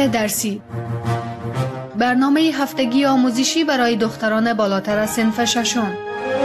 درسی، برنامه هفتگی آموزشی برای دختران بالاتر از صنف ششم.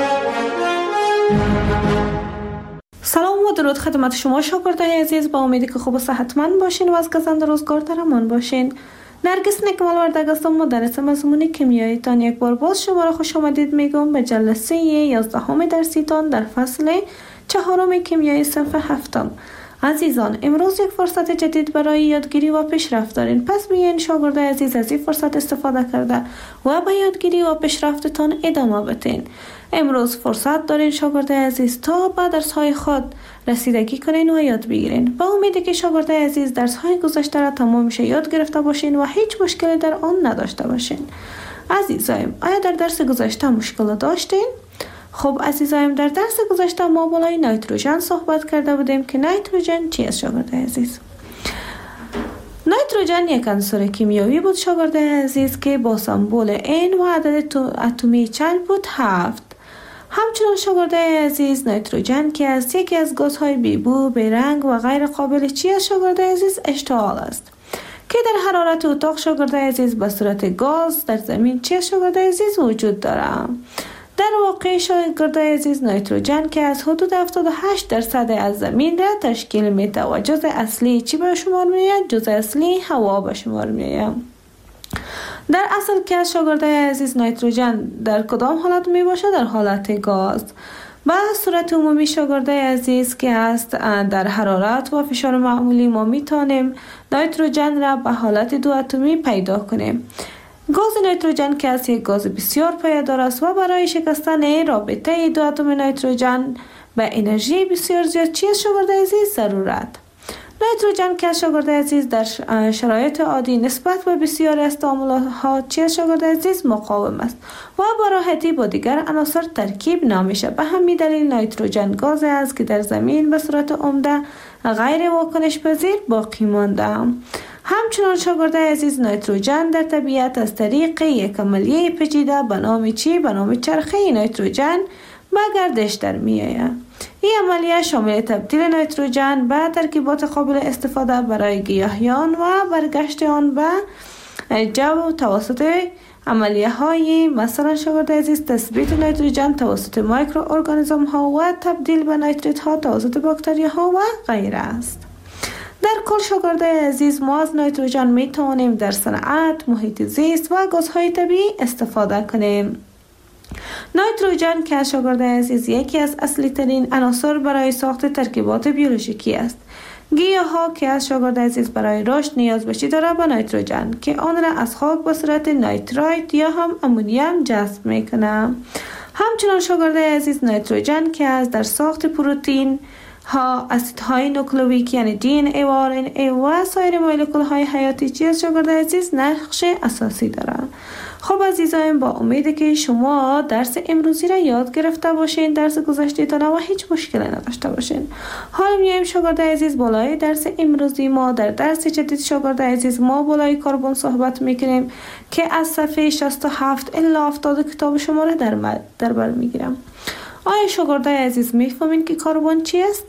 سلام و درود خدمت شما شاگردای عزیز، با امیدی که خوب و صحتمند باشین و از گزند روزگار در امان باشین. نرگس نکمل وردگ هستم، مدرس مضمون کیمیایی تان. یک بار باز شما را خوش آمدید میگم به جلسه 11 درسی تان در فصل 4 کیمیایی صنف 7. عزیزان، امروز یک فرصت جدید برای یادگیری و پیشرفت دارین. پس بیاین شاگردای عزیز از این فرصت استفاده کرده و به یادگیری و پیشرفتتان ادامه بدین. امروز فرصت دارین شاگردای عزیز تا به درس‌های خود رسیدگی کنین و یاد بگیرین. با امیدی که شاگردای عزیز درس‌های گذشته را تمامش یاد گرفته باشین و هیچ مشکلی در آن نداشته باشین. عزیزایم، آیا در درس گذشته مشکل داشتین؟ خب عزیزایم، در درس گذشته ما بالای نیتروژن صحبت کرده بودیم که نیتروژن چی است شاگردای عزیز؟ نیتروژن یک عنصر کیمیایی بود شاگردای عزیز که با سمبل N و عدد اتمی چند بود؟ 7. همچنین شاگردای عزیز، نیتروژن که از یکی از گازهای بیبو، بیرنگ و غیر قابل چی است شاگردای عزیز؟ اشتعال است که در حرارت اتاق شاگردای عزیز به صورت گاز در زمین چی است شاگردای عزیز؟ وجود دارد. در واقع شاگردای عزیز، نیتروژن که از حدود 78% از زمین را تشکیل میده و جزء اصلی چی به شمار میآید؟ جزء اصلی هوا به شمار میآید. در اصل که شاگردای عزیز، نیتروژن در کدام حالت می باشه؟ در حالت گاز. به صورت عمومی شاگردای عزیز که است در حرارت و فشار معمولی ما میتونیم نیتروژن را به حالت 2 اتمی پیدا کنیم. گاز نیتروژن که از یک گاز بسیار پایدار است و برای شکستن رابطه 2 اتم نیتروژن به انرژی بسیار زیاد چی است شاگردای عزیز؟ ضرورت. نیتروژن که شاگردای عزیز در شرایط عادی نسبت به بسیاری از تعاملات چی است شاگردای عزیز؟ مقاوم است و با راحتی با دیگر عناصر ترکیب نمیشه. به همین دلیل نیتروژن گاز است که در زمین به صورت عمده غیر واکنش پذیر باقی مانده. همچنان شاگردای عزیز، نیتروژن در طبیعت از طریق یک عملیه پیچیده به نام چی؟ به نام چرخه نیتروژن به گردش در میآید. این عملیه شامل تبدیل نیتروژن به ترکیبات قابل استفاده برای گیاهیان و برگشت آن به جو توسط عملیه های مثلا شاگردای عزیز تثبیت نیتروژن توسط میکروارگانیسم ها و تبدیل به نیتریت ها توسط باکتریا ها و غیره است. در کل شاگردای عزیز، ما از نیتروژن می توانیم در صنعت، محیط زیست و گازهای طبیعی استفاده کنیم. نیتروژن که شاگردای عزیز یکی از اصلی ترین عناصر برای ساخت ترکیبات بیولوژیکی است. گیاها که از شاگردای عزیز برای رشد نیاز به چی داره؟ به نیتروژن که آن را از خاک به صورت نیترایت یا هم امونیم جذب میکنه. همچنان شاگردای عزیز، نیتروژن که از در ساخت پروتئین ها، اسیدهای نوکلئیک یعنی دی ان ای و آر ان ای و سایر مولکول های حیاتی چی از شاگردای عزیز نقش اساسی دارند. خب عزیزان، با امیده که شما درس امروزی را یاد گرفته باشین، درس گذشته تان و هیچ مشکلی نداشته باشین. حالا میایم شاگردای عزیز بالای درس امروزی ما. در درس جدید شاگردای عزیز ما بالای کربن صحبت میکنیم که از صفحه 67 الی 70 کتاب شما را در بر میگیرم. آیا شاگردای عزیز میفهمین که کربن چی است؟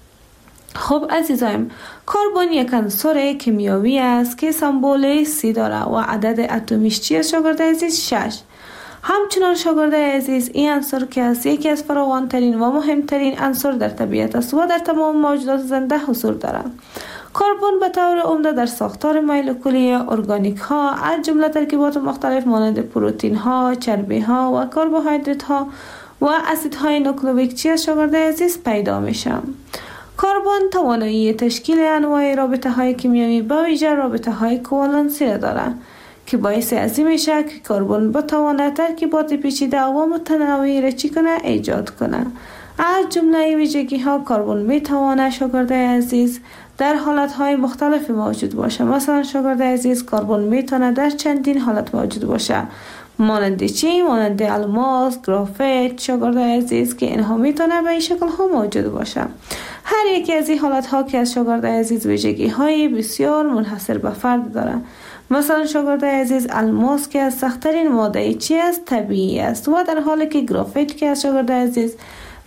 خب عزیزایم، کربن یک عنصر کیمیایی است که سمبل C داره و عدد اتمیش چی است شاگردای عزیز؟ 6. همچنان شاگردای عزیز، این عنصر که از یکی از فراوانترین و مهمترین عناصر در طبیعت است و در تمام موجودات زنده حضور دارد. کربن به طور عمده در ساختار مولکولی ارگانیک ها از جمله ترکیبات مختلف مانند پروتئین ها، چربی ها و کربوهیدرات ها و اسیدهای نوکلئیک چی از شاگردای عزیز پیدا میشه. کربن توانایی تشکیل انواع رابطه های کیمیایی به ویژه رابطه های کوالنسی را دارد که باعث از این میشه که کربن بتواند ترکیبات پیچیده و متنوعی را چی کنه؟ ایجاد کنه. از جمله ویژگی ها کربن میتواند شاگردای عزیز در حالت های مختلف موجود باشه. مثلا شاگردای عزیز، کربن میتونه در چندین حالت موجود باشه، مانند چی؟ مانند الماس، گرافیت شاگردای عزیز که اینها میتونه به این شکل ها موجود باشه. هر یکی از این حالت ها که از شاگردای عزیز ویژگی های بسیار منحصر به فرد داره. مثلا شاگردای عزیز، الماس که از سخت‌ترین ماده چی است؟ طبیعی است و در حالی که گرافیت که از شاگردای عزیز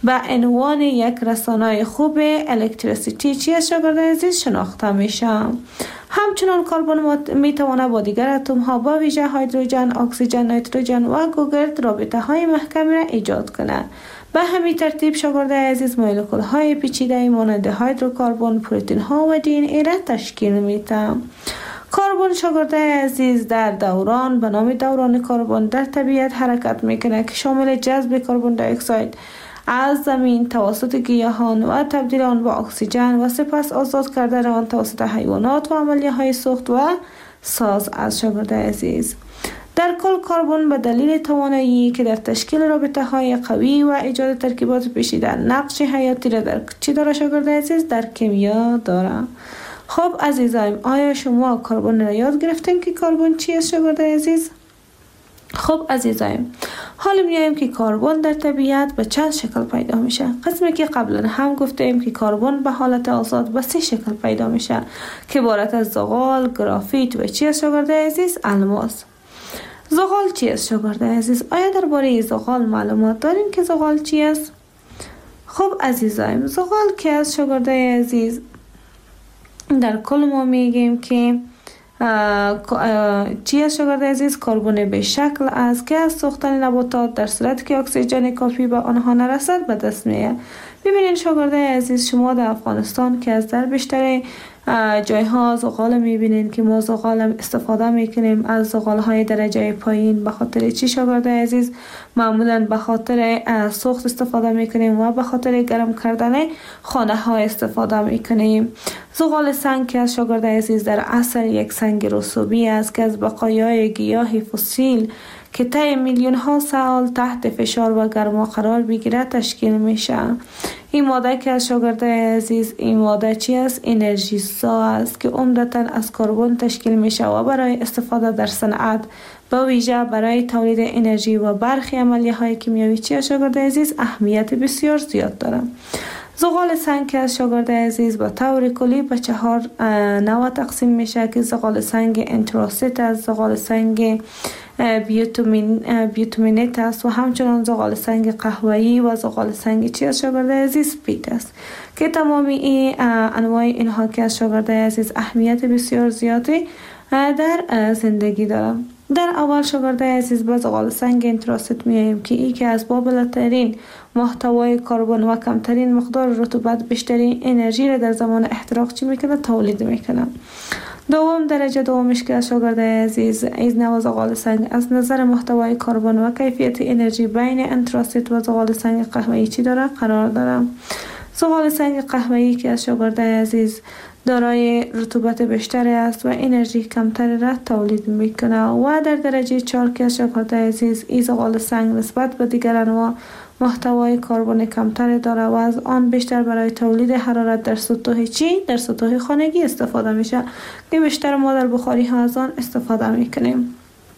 به عنوان یک رسانه خوب الکتریسیتی چی است شاگرد عزیز شناخته میشه. همچنان کربن می تواند با دیگر اتم ها با ویژه هیدروژن، اکسیژن، نیتروژن و گوگرد رابطه های محکمی را ایجاد کند. به همین ترتیب شاگرد عزیز مولکول های پیچیده مانند هیدروکربن، پروتئین ها و دی ان ای را تشکیل میده. کربن شاگرد عزیز در دوران به نام دوران کربن در طبیعت حرکت میکنه که شامل جذب کربن دی اکساید از زمین توسط گیاهان و تبدیل آن به اکسیژن و سپس آزاد کردن آن توسط حیوانات و عملیه های سوخت و ساز از شاگرد عزیز. در کل کربن به دلیل توانایی که در تشکیل رابطه های قوی و ایجاد ترکیبات پیچیده نقش حیاتی را در چی داره شاگرد عزیز؟ در کیمیا داره. خب عزیزایم، آیا شما کربن را یاد گرفتین که کربن چی است شاگرد عزیز؟ خب عزیزایم، حالا میایم که کربن در طبیعت به چند شکل پیدا میشه. قسمی که قبلا هم گفتیم که کربن به حالت آزاد به 3 شکل پیدا میشه که عبارت از زغال، گرافیت و چی است شاگرد عزیز؟ الماس. زغال چی است شاگرد عزیز؟ آیا درباره زغال معلومات دارین که زغال چی است؟ خب عزیزایم، زغال کی است شاگرد عزیز؟ در کل ما میگیم که چی است شاگرد عزیز؟ کربن به شکل است که از سوختن نباتات در صورت که اکسیژن کافی به آنها نرسد به دست میاد. ببینید شاگرد عزیز، شما در افغانستان که از در بیشتر جایها زغال میبینید که ما زغال استفاده میکنیم از زغال های درجه پایین. به خاطر چی شاگرد عزیز؟ معمولا به خاطر سوخت استفاده میکنیم و به خاطر گرم کردن خانه ها استفاده میکنیم. زغال سنگ که از شاگرد عزیز در اصل یک سنگ رسوبی است که از بقایای گیاه فسیل که طی میلیون ها سال تحت فشار و گرما قرار بگیرد تشکیل میشه. این ماده که از شاگرد عزیز، این ماده چی است؟ انرژی سا است که عمدتاً از کربن تشکیل میشه و برای استفاده در صنعت با ویژه برای تولید انرژی و برخی عملیه های کیمیایی چی از شاگرد عزیز اهمیت بسیار زیاد داره. زغال سنگ که از شاگرد عزیز به طور کلی به 4 نوع تقسیم میشه که زغال سنگ انتراسیت است، زغال سنگ بیوتومینت است و همچنان زغال سنگ قهوه‌ای و زغال سنگ چی از شاگرد عزیز پیت است که تمامی این انواع اینها که از شاگرد عزیز اهمیت بسیار زیادی در زندگی دارند. در اول شاگرد عزیز به زغال سنگ انتراسیت میاییم که ای که از بالاترین محتوای کربن و کمترین مقدار رطوبت بیشترین انرژی را در زمان احتراق چی میکنه؟ تولید میکنه. دوم درجه دومش که از شاگرد عزیز این نوع زغال سنگ از نظر محتوای کربن و کیفیت انرژی بین انتراسیت و زغال سنگ قهوه‌ای چی داره؟ قرار داره. زغال سنگ قهوه‌ای که از شاگرد عزیز دارای رطوبت بیشتری است و انرژی کمتری را تولید میکنه و در درجه 4 که از شاگرد عزیز این زغال سنگ نسبت به دیگر انواع محتوای کربن کمتری داره و از آن بیشتر برای تولید حرارت در سطوح چی؟ در سطوح خانگی استفاده میشه که بیشتر ما در بخاری ها از آن استفاده میکنیم.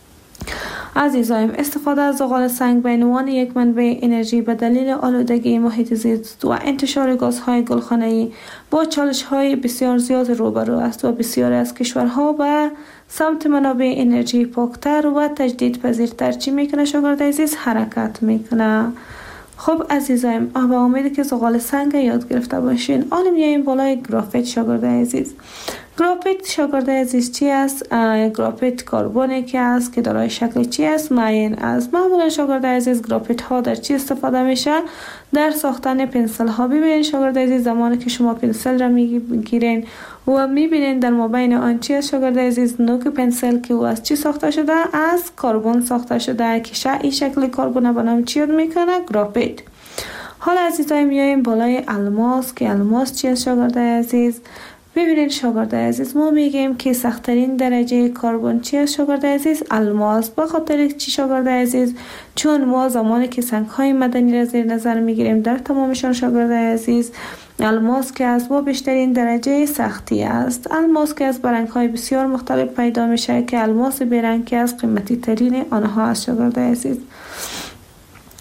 عزیزایم، استفاده از زغال سنگ به عنوان یک منبع انرژی به دلیل آلودگی محیط زیست و انتشار گازهای گلخانه‌ای با چالش‌های بسیار زیاد روبرو است و بسیاری از کشورها به سمت منابع انرژی پاکتر و تجدیدپذیرتر چی میکنه شاگرد عزیز؟ حرکت میکنه. خب عزیزایم، به امیدی که زغال سنگ یاد گرفته باشین. حالا میایم بالای گرافیت شاگرد عزیز. گرافیت شاگرد عزیز چی است؟ گرافیت کربنی که است که دارای شکل چی است؟ معین است. معمولا شاگرد عزیز گرافیت ها در چی استفاده میشه؟ در ساختن پنسل ها. ببینید شاگرد عزیز، زمانی که شما پنسل را میگیرین و میبینین در مابین آن چی است شاگرد عزیز؟ نوک پنسل که از چی ساخته شده؟ از کربن ساخته شده که این شکل کربن به نام چی یاد میکنه؟ گرافیت. حالا عزیزای میایم بالای الماس که الماس چی است شاگرد عزیز؟ ببینید شاگرد عزیز، ما میگیم که سخت‌ترین درجه کربن چی است شاگرد عزیز؟ الماس. به خاطر چی شاگرد عزیز؟ چون ما زمانی که سنگ‌های معدنی را زیر نظر میگیریم در تمامشان شاگرد عزیز الماس که از با بیشترین درجه سختی است. الماس که از برنگ‌های بسیار مختلف پیدا میشه که الماس بیرنگ که از قیمتی ترین آنها است شاگرد عزیز.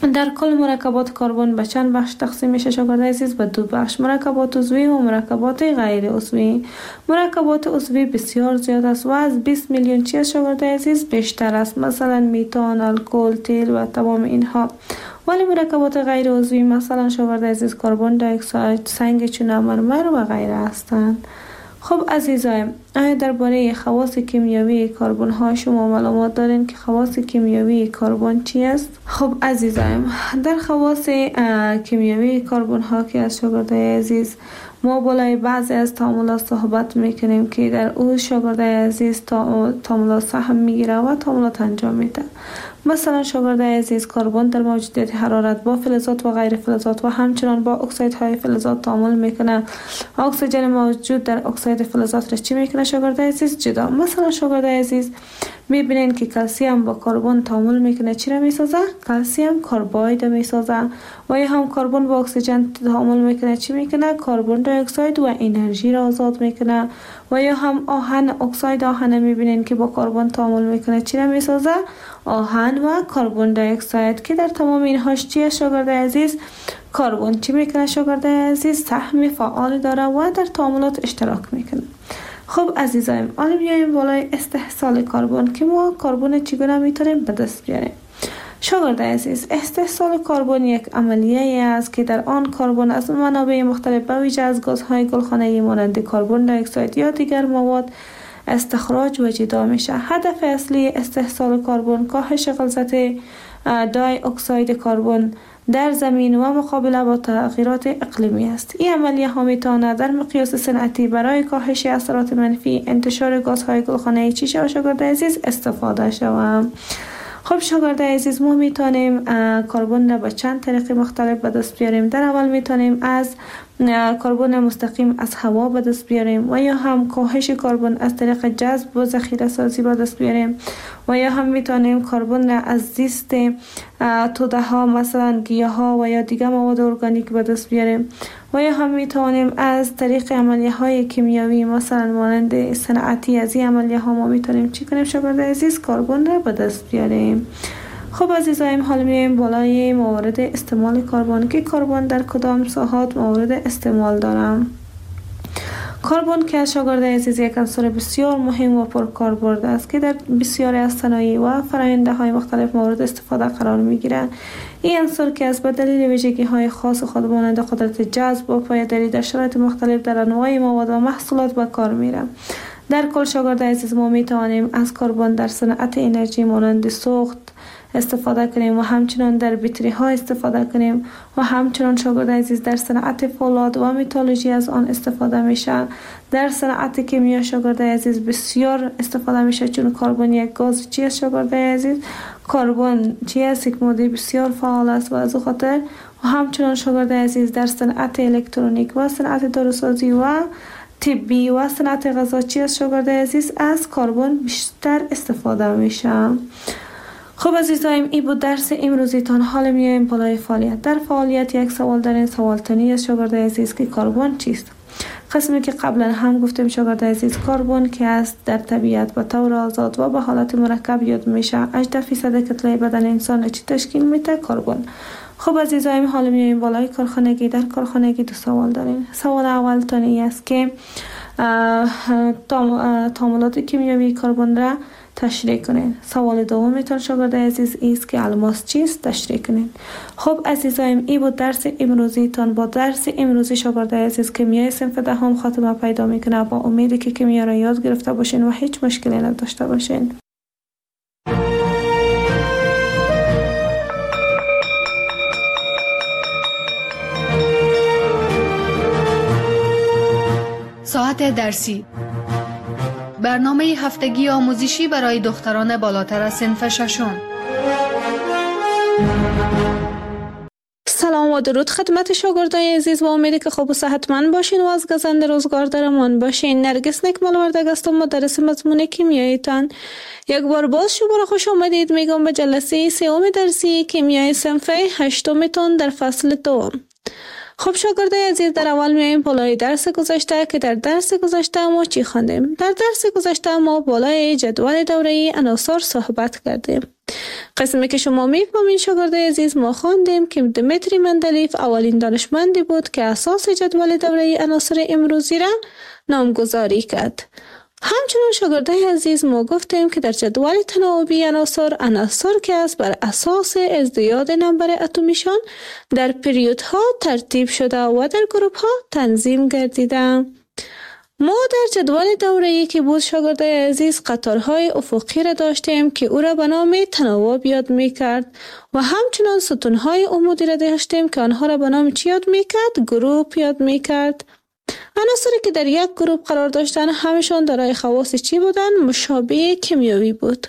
در کل مرکبات کربن به چند بخش تقسیم میشه شاگرد عزیز؟ به دو بخش، مرکبات عضوی و مرکبات غیر عضوی. مرکبات عضوی بسیار زیاد است و از 20 میلیون چیز شاگرد عزیز بیشتر است، مثلا میتان، الکل، تیل و تمام اینها. ولی مرکبات غیر عضوی مثلا شاگرد عزیز کربن دی اکساید، سنگ چونه، مرمر و غیره هستند. خب عزیزایم، آیا درباره خواص کیمیایی کربن ها شما معلومات دارین که خواص کیمیایی کربن چی است؟ خب عزیزایم، در خواص کیمیایی کربن ها که از شاگرد عزیز ما بالای بعضی از تعاملات صحبت میکنیم که در او شاگرد عزیز تعاملات سهم میگیره و تعاملات انجام میده. مثلا شاگرد عزیز کربن در موجودیت حرارت با فلزات و غیر فلزات و همچنان با اکسایدهای فلزات تعامل میکنه. اکسیژن موجود در اکساید فلزات را چی میکنه شاگرد عزیز؟ جدا. مثلا شاگرد عزیز میبینین که کلسیم با کربن تعامل میکنه، چی را میسازه؟ کلسیم کرباید میسازه. و یا هم کربن با اکسیژن تعامل میکنه، چی میکنه؟ کربن دی اکساید و انرژی را آزاد میکنه. و یا هم آهن، اکساید آهن میبینین که با کربن تعامل میکنه، چی را میسازه؟ آهن و کربن دی اکساید، که در تمام اینهاش چیه شاگرد عزیز؟ کربن چی میکنه شاگرد عزیز؟ سهم فعال داره و در تعاملات اشتراک میکنه. خب عزیزایم، حالا بیایم بالای استحصال کربن که ما کربن چگونه میتونیم به دست بیاریم. شاگرد عزیز، استحصال کربن یک عملیه است که در آن کربن از منابع مختلف به ویژه از گازهای گلخانه‌ای مانند کربن دی اکساید یا دیگر مواد استخراج و جدا میشه. هدف اصلی استحصال کربن کاهش غلظت دی اکساید کربن در زمین و مقابله با تغییرات اقلیمی است. این عملیه ها میتواند در مقیاس صنعتی برای کاهش اثرات منفی انتشار گازهای گلخانه‌ای چی شود شاگرد عزیز؟ استفاده شود. خب شاگرد عزیز، ما میتونیم کربن را به چند طریق مختلف به دست بیاریم. در اول میتونیم از کربن مستقیم از هوا به دست بیاریم و یا هم کاهش کربن از طریق جذب و ذخیره سازی به دست بیاریم و یا هم میتونیم کربن را از زیست توده ها مثلا گیاه ها و یا دیگر مواد ارگانیک به دست بیاریم و یا هم میتونیم از طریق عملیه های کیمیایی مثلا مانند صنعتی از این عملیه ها ما میتونیم چی کنیم شاگرد عزیز؟ کربن را به دست بیاریم. خب عزیزایم، حالا میایم بالای موارد استعمال کربن که کربن در کدام ساحات مورد استعمال دارم. کربن که شاگرد عزیز یک عنصر بسیار مهم و پرکاربرد است که در بسیاری از صنایع و فرآیندهای های مختلف مورد استفاده قرار میگیرد. این عنصر که از به دلیل ویژگی های خاص خود مانند قدرت جذب و پایداری در شرایط مختلف در انواع مواد و محصولات به کار میره. در کل شاگرد عزیز، ما میتوانیم از کربن در صنعت انرژی مانند سوخت استفاده کنیم و همچنان در بطری ها استفاده کنیم و همچنان شاگرد عزیز در صنعت فولاد و متالورژی از آن استفاده میشه. در صنعت کیمیا شاگرد عزیز بسیار استفاده میشه، چون کربن یک گاز چی است شاگرد عزیز؟ کربن چی است؟ یک ماده بسیار فعال است و از خاطر و همچنان شاگرد عزیز در صنعت الکترونیک و صنعت داروسازی و طبی و صنعت غذا چی است شاگرد عزیز؟ از کربن بیشتر استفاده میشه. خب عزیزایم، این بود درس امروزیتان. حالا میایم بالای فعالیت. در فعالیت یک سوال دارین، سوال تنی از شاگرد عزیز که کربن چیست؟ قسمی که قبلا هم گفتیم شاگرد عزیز، کربن که است در طبیعت به طور آزاد و به حالت مرکب یاد میشه. 18% کتله بدن انسان چی تشکیل میده؟ کربن. خب عزیزایم، حالا میایم بالای کارخانگی. در کارخانگی دو سوال دارین. سوال اول تانی است که تعاملات کیمیایی کربن را تشریح کنین. سوال دومیتون شاگرد عزیز است که الماس چیست؟ تشریح کنین. خب عزیزایم، این بود درس امروزیتان. با درس امروزی شاگرد عزیز کیمیای صنف دهم خاتمه پیدا میکنه. با امیدی که کیمیا را یاد گرفته باشین و هیچ مشکلی نداشته باشین. ساعت درسی، برنامه هفتگی آموزشی برای دختران بالاتر از صنف ششم. سلام و درود خدمت شاگردای عزیز، با امیدی که خوب و صحتمند باشین و از گزند روزگار در امان باشین. نرگس نکمل وردگ هستم، مدرس مضمون کیمیایتان. یک بار باز شما خوش آمدید میگم به جلسه سوم درسی کیمیای صنف هشتمتون در فصل دوم. خب شاگردای عزیز، در اول میایم بالای درس گذشته که در درس گذشته ما چی خواندیم؟ در درس گذشته ما بالای جدول دوره‌ای عناصر صحبت کردیم. قسمی که شما میفهمین شاگرده عزیز، ما خواندیم که دمیتری مندلیف اولین دانشمندی بود که اساس جدول دوره عناصر امروزی را نامگذاری کرد. همچنین شاگرده عزیز ما گفتیم که در جدول تناوبی عناصر که است بر اساس ازدیاد نمبر اتمیشان در پریودها ترتیب شده و در گروپ ها تنظیم گردیده. ما در جدول دوره‌ای که بود شاگرده عزیز قطارهای افقی را داشتیم که او را به نام تناوب یاد می‌کرد و همچنان ستونهای عمودی را داشتیم که آنها را به نام چی یاد می‌کرد؟ گروپ یاد می‌کرد. عناصری که در یک گروپ قرار داشتن همشان دارای خواص چی بودن؟ مشابه کیمیایی بود.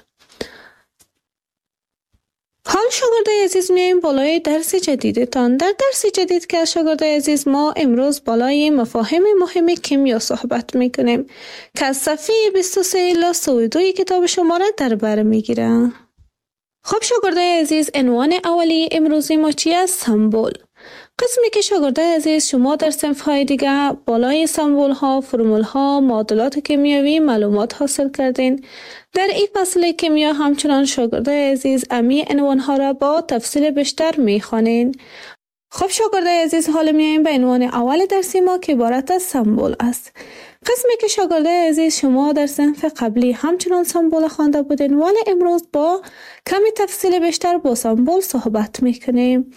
حال شاگرده عزیز میایم بالای درس جدیدتان. در درس جدید که از شاگرده عزیز ما امروز بالای مفاهیم مهم کیمیا صحبت میکنیم که از صفحه 23 الی 32 کتاب شما را در بر میگیرم. خب شاگرده عزیز، عنوان اولی امروزی ما چی است؟ سمبل. قسمی که شاگرده عزیز شما در صنف‌های دیگه بالای سمبول‌ها، فرمول‌ها، معادلات کیمیایی معلومات حاصل کردین. در این فصل کیمیا همچنان شاگرده عزیز امی عنوان‌ها را با تفصیل بیشتر می‌خوانین. خب شاگرده عزیز، حالا میایم به عنوان اول درسی ما که عبارت از سمبل است. قسمی که شاگرده عزیز شما در صنف قبلی همچنان سمبل خوانده بودین، ولی امروز با کمی تفصیل بیشتر با سمبل صحبت می‌کنیم.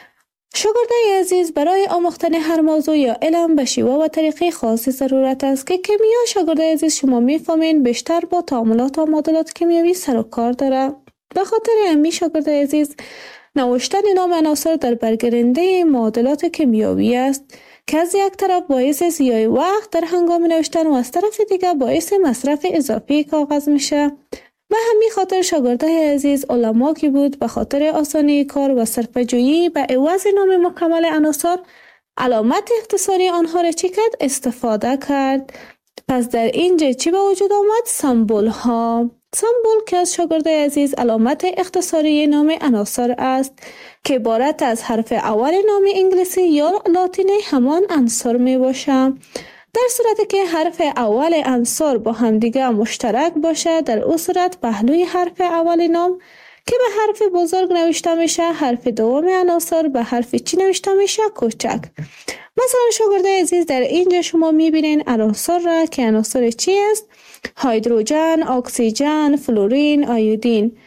شاگرده عزیز، برای آموختن هر موضوع یا علم به شیوه و طریقه خاصی ضرورت است که کیمیا شاگرده عزیز شما میفهمین بیشتر با تعاملات و معادلات کیمیایی سر و کار داره. به خاطر همین شاگرده عزیز نوشتن نام عناصر در برگرنده معادلات کیمیایی است که از یک طرف باعث ضیاع وقت در هنگام نوشتن و از طرف دیگر باعث مصرف اضافی کاغذ میشه. به همین خاطر شاگرده عزیز علما که بود به خاطر آسانی کار و صرفه‌جویی به عوض نام مکمل عناصر علامت اختصاری آنها را چی کرد؟ استفاده کرد. پس در اینجا چی به وجود آمد؟ سمبول ها. سمبول که از شاگرده عزیز علامت اختصاری نام عناصر است که عبارت از حرف اول نام انگلیسی یا لاتینی همان عنصر می باشه. در صورتی که حرف اول عنصر با همدیگه مشترک باشه، در اون صورت پهلوی حرف اول نام که به حرف بزرگ نوشته میشه، حرف دوم عناصر به حرف چی نوشته میشه؟ کوچک. مثلا شاگرده عزیز در اینجا شما میبینین عناصر را که عناصر چی است؟ هیدروژن، اکسیژن، فلورین، آیودین.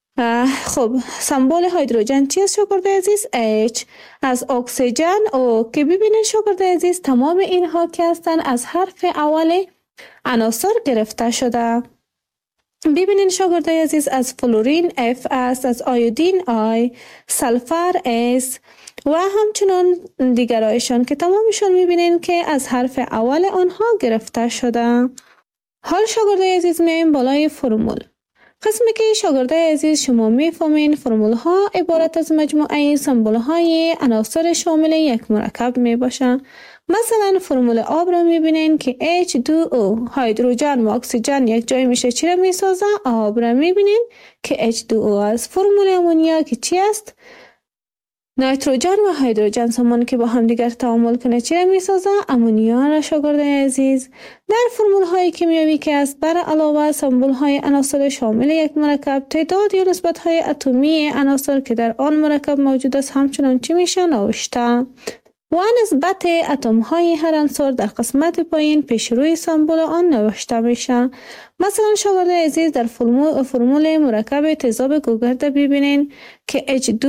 خب سمبل هیدروژن چی است شاگرده عزیز؟ H. از اکسیژن او که ببینید شاگرده عزیز تمام اینها که هستن از حرف اول عناصر گرفته شده. ببینید شاگرده عزیز از فلورین F است، از آیودین I، سلفر S و همچنان دیگرایشان که تمامشون میبینید که از حرف اول آنها گرفته شده. حال شاگرده عزیز میایم بالای فرمول. قسمی که شاگرده عزیز شما میفهمین فرمول ها عبارت از مجموعه سمبل های عناصر شامل یک مرکب می باشند. مثلا فرمول آب را میبینین که H2O، هیدروژن و اکسیژن یک جای میشه چی را میسازه؟ آب را میبینین که H2O است. فرمول امونیا که چی است؟ نیتروژن و هیدروژن سامان که با هم دیگر تعامل کنه چی را میسازه؟ امونیا را شاگرده عزیز. در فرمول های کیمیایی که است بر علاوه سمبل های عناصر شامل یک مرکب تعداد یا نسبت های اتمی عناصر که در آن مرکب موجود است همچنان چی میشه؟ نوشته. و نسبت اتم های هر عنصر در قسمت پایین پیش روی سمبل آن نوشته میشه. مثلا شاگرده عزیز در فرمول مرکب تیزاب گوگرد ببینین که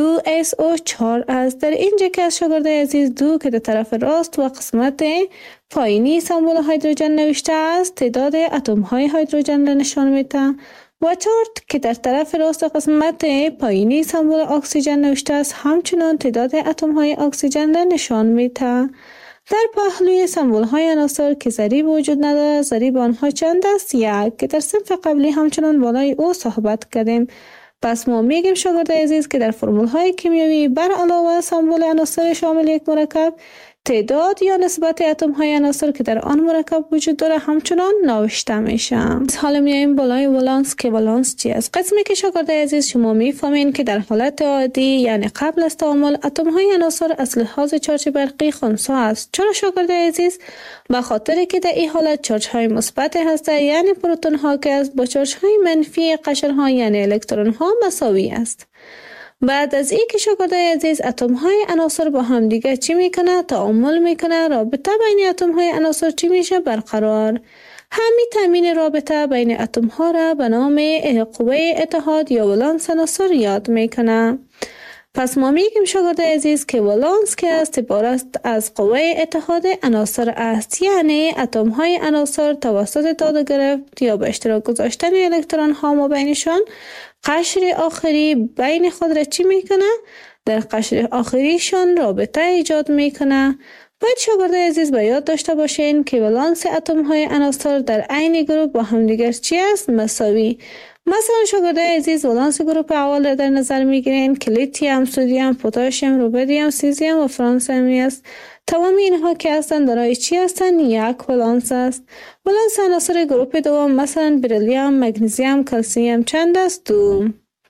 H2SO4 است. در اینجا که از شاگرده عزیز دو که در طرف راست و قسمت پایینی سمبل هیدروژن نوشته است تعداد اتم های هیدروژن را نشان میده و 4 که در طرف راست قسمت پایینی سمبل اکسیژن نوشته است همچنان تعداد اتم های اکسیژن را نشان میده. در پهلوی سمبل های عناصر که ضریب وجود ندارد ضریب آنها چند است؟ 1 که در صنف قبلی همچنان بالای او صحبت کردیم. پس ما میگیم شاگرده عزیز که در فرمول های کیمیایی بر علاوه سمبل عناصر شامل یک مرکب تعداد یا نسبت اتم های عناصر که در آن مرکب وجود داره همچنان نوشته میشه. حالا میایم بالای ولانس که ولانس چی است. قسمی که شاگردای عزیز شما میفهمین که در حالت عادی یعنی قبل از تعامل اتم های عناصر از لحاظ چارج برقی خنثی است. چرا شاگردای عزیز؟ به خاطر که در این حالت چارج های مثبت هسته یعنی پروتون ها که است با چارج های منفی قشر ها یعنی الکترون ها مساوی است. بعد از این که شاگردای عزیز اتم های عناصر با هم دیگه چی میکنه؟ تعامل میکنه. رابطه بین اتم های عناصر چی میشه؟ برقرار. همین تامین رابطه بین اتم ها را به نام قوه اتحاد یا ولانس عناصر یاد میکنه. پس ما میگیم شاگردای عزیز که ولانس که است عبارت از قوه اتحاد عناصر است، یعنی اتم های عناصر توسط داده گرفت یا به اشتراک گذاشتن الکترون ها ما بینشان قشر آخری بین خود را چی میکنه؟ در قشر آخریشان رابطه ایجاد میکنه. باید شاگردای عزیز به یاد داشته باشین که ولانس اتم های عناصر در عین گروپ با هم دیگر چی است؟ مساوی. مثلا شاگردای عزیز ولانس گروپ اول را در نظر میگیرین که لیتیوم، سدیم، پتاسیم، رودیم، سیزیم و فرانسمی است. تمام اینها که هستند دارای چی هستند؟ یک ولانس است. ولانس عناصر گروپ دوم مثلا بریلیوم، مگنیزیم، کلسیم چند است؟ 2.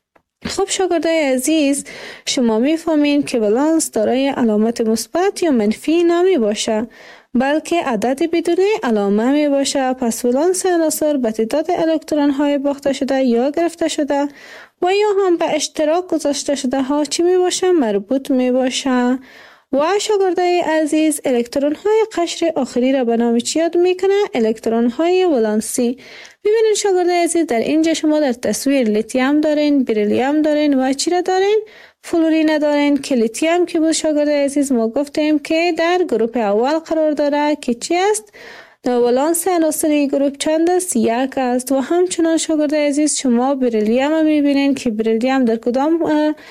خب شاگردای عزیز شما میفهمین که ولانس دارای علامت مثبت یا منفی نمی باشه بلکه عدد بدون علامه می باشه. پس ولانس عناصر به تعداد الکترون های باخته شده یا گرفته شده و یا هم به اشتراک گذاشته شده ها چی می باشه؟ مربوط می باشه. و شاگردای عزیز الکترون های قشر آخری را به نام چی یاد میکنه؟ الکترون های ولانسی. ببینید شاگردای عزیز در اینجا شما در تصویر لیتیوم دارین، بریلیوم دارین و چی را دارین؟ فلورین دارین که لیتیوم که بود شاگردای عزیز ما گفتیم که در گروپ اول قرار داره که چی است؟ ولانس عناصری گروپ چند است؟ 1 است. و همچنان شاگردای عزیز شما بریلیوم میبینین که بریلیوم در کدام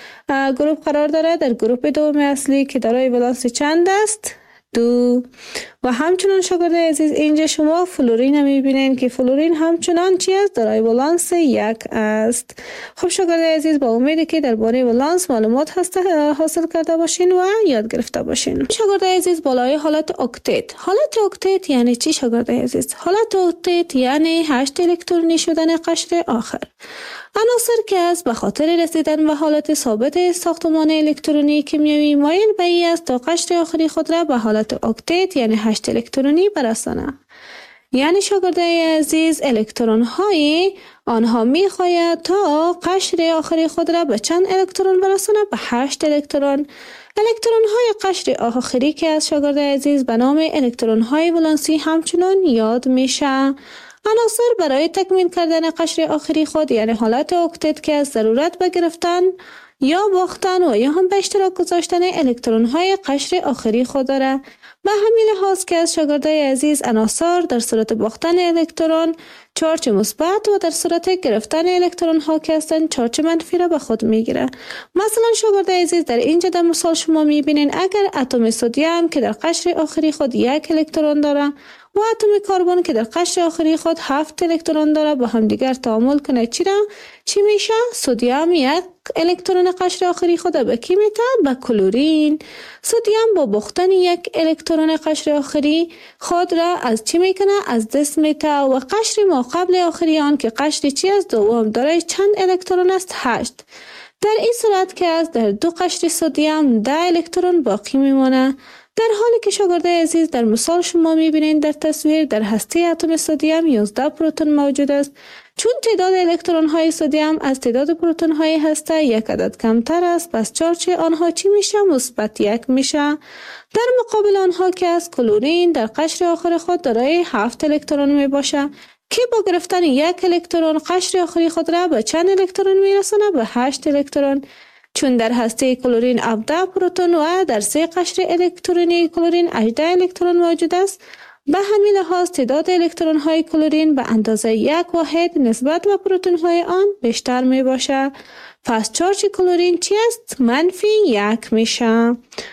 گروپ قرار داره؟ در گروپ دوم اصلی که دارای ولانس چند است؟ 2. و همچنان شاگردای عزیز اینجا شما فلورین میبینین که فلورین همچنان چی است؟ دارای ولانس 1 است. خب شاگردای عزیز با امیدی که درباره ولانس معلومات حاصل کرده باشین و یاد گرفته باشین. شاگردای عزیز بالای حالت اکتت. حالت اکتت یعنی چی شاگردای عزیز؟ حالت اکتت یعنی 8 الکترونی شدن قشر آخر. عناصر که است به خاطر رسیدن به حالت ثابت ساختمان الکترونی کیمیایی مایل به این است تا قشر آخری خود را به حالت اکتت یعنی 8 الکترونی برسانه. یعنی شاگردای عزیز الکترون های آنها میخواهد تا قشر آخری خود را به چند الکترون برسانه؟ به 8 الکترون. الکترون های قشر آخری که از شاگردای عزیز به نام الکترون های ولانسی همچنان یاد میشه. عناصر برای تکمیل کردن قشر آخری خود یعنی حالت اکتت که از ضرورت به گرفتن یا باختن و یا هم به اشتراک گذاشتن الکترون های قشر آخری خود داره. به همین لحاظ که از شاگردای عزیز عناصر در صورت باختن الکترون چارج مثبت و در صورت گرفتن الکترون ها که هستند چارج منفی را به خود میگیره. مثلا شاگردای عزیز در اینجا در مثال شما میبینین اگر اتم سدیم که در قشر آخری خود 1 الکترون داره و اتم کربن که در قشر آخری خود 7 الکترون داره با هم دیگر تعامل کنه چی میشه؟ سدیم 1 الکترون قشر آخری خود به کی میده؟ به کلورین. سدیم با باختن 1 الکترون قشر آخری خود را از چی میکنه؟ از دست میده و قشر ما قبل آخری آن که قشر چی است؟ دوم داره چند الکترون است؟ 8. در این صورت که از در 2 قشر سدیم 10 الکترون باقی میمونه. در حالی که شاگردای عزیز در مثال شما میبینید در تصویر در هسته اتم سدیم 11 پروتون موجود است. چون تعداد الکترون های سدیم از تعداد پروتون های هسته 1 عدد کمتر است پس چارج آنها چی میشه؟ مثبت 1 میشه. در مقابل آنها که از کلورین در قشر آخر خود دارای 7 الکترون می باشه که با گرفتن 1 الکترون قشر آخری خود را به چند الکترون میرسونه؟ به 8 الکترون. چون در هسته کلورین 17 پروتون و در 3 قشر الکترونی کلورین 18 الکترون موجود است به همین لحاظ تعداد الکترون های کلورین به اندازه 1 واحد نسبت به پروتون های آن بیشتر می باشه. پس چارج کلورین چی است؟ منفی 1 میشه.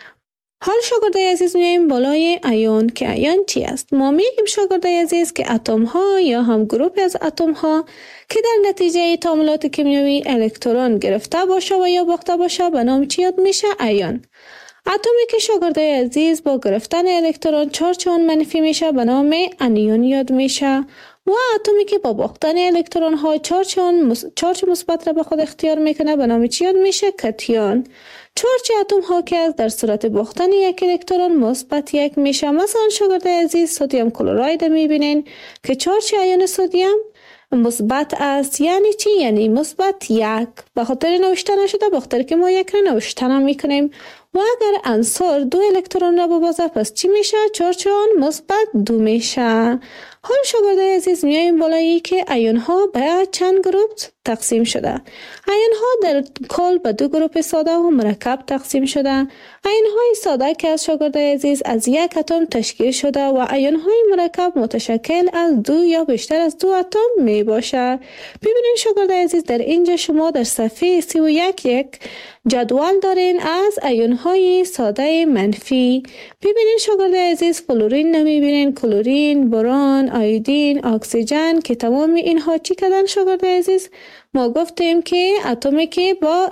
حال شاگردای عزیز میایم بالای ایون که ایون چی است؟ ما میگیم شاگردای عزیز که اتم ها یا هم گروپی از اتم ها که در نتیجه تعاملات کیمیایی الکترون گرفته باشه و یا باخته باشه به نام چی یاد میشه؟ ایون. اتمی که شاگردای عزیز با گرفتن الکترون چارج آن منفی میشه به نام انیون یاد میشه و اتمی که با باختن الکترون ها چارج مثبت را به خود اختیار میکنه به نام چی یاد میشه؟ کتیون. چارج اتم ها که در صورت باختن یک الکترون مثبت یک میشه. مثلا شاگردای عزیز سدیم کلراید میبینین که چارج ایون سدیم مثبت است. یعنی چی؟ یعنی مثبت یک. به خاطر نوشته نشده، به خاطر که ما یک را نوشته میکنیم و اگر عنصر دو الکترون را ببازه پس چی میشه؟ چارج آن مثبت 2 میشه. حال شاگردای عزیز میاییم بالایی که ایون ها به چند گروه تقسیم شده. ایون ها در کل به 2 گروه ساده و مرکب تقسیم شده. ایون های ساده که از شاگردای عزیز از یک اتم تشکیل شده و ایون های مرکب متشکل از 2 یا بیشتر از 2 اتم می باشه. ببینید شاگردای عزیز در اینجا شما در صفحه 31 یک جدول دارین از ایون های ساده منفی. ببینید شاگردای عزیز فلورین نمیبینین، کلورین، برون، آیودین، اکسیژن که تمام اینها چی کردن شاگردای عزیز؟ ما گفتیم که اتمی که با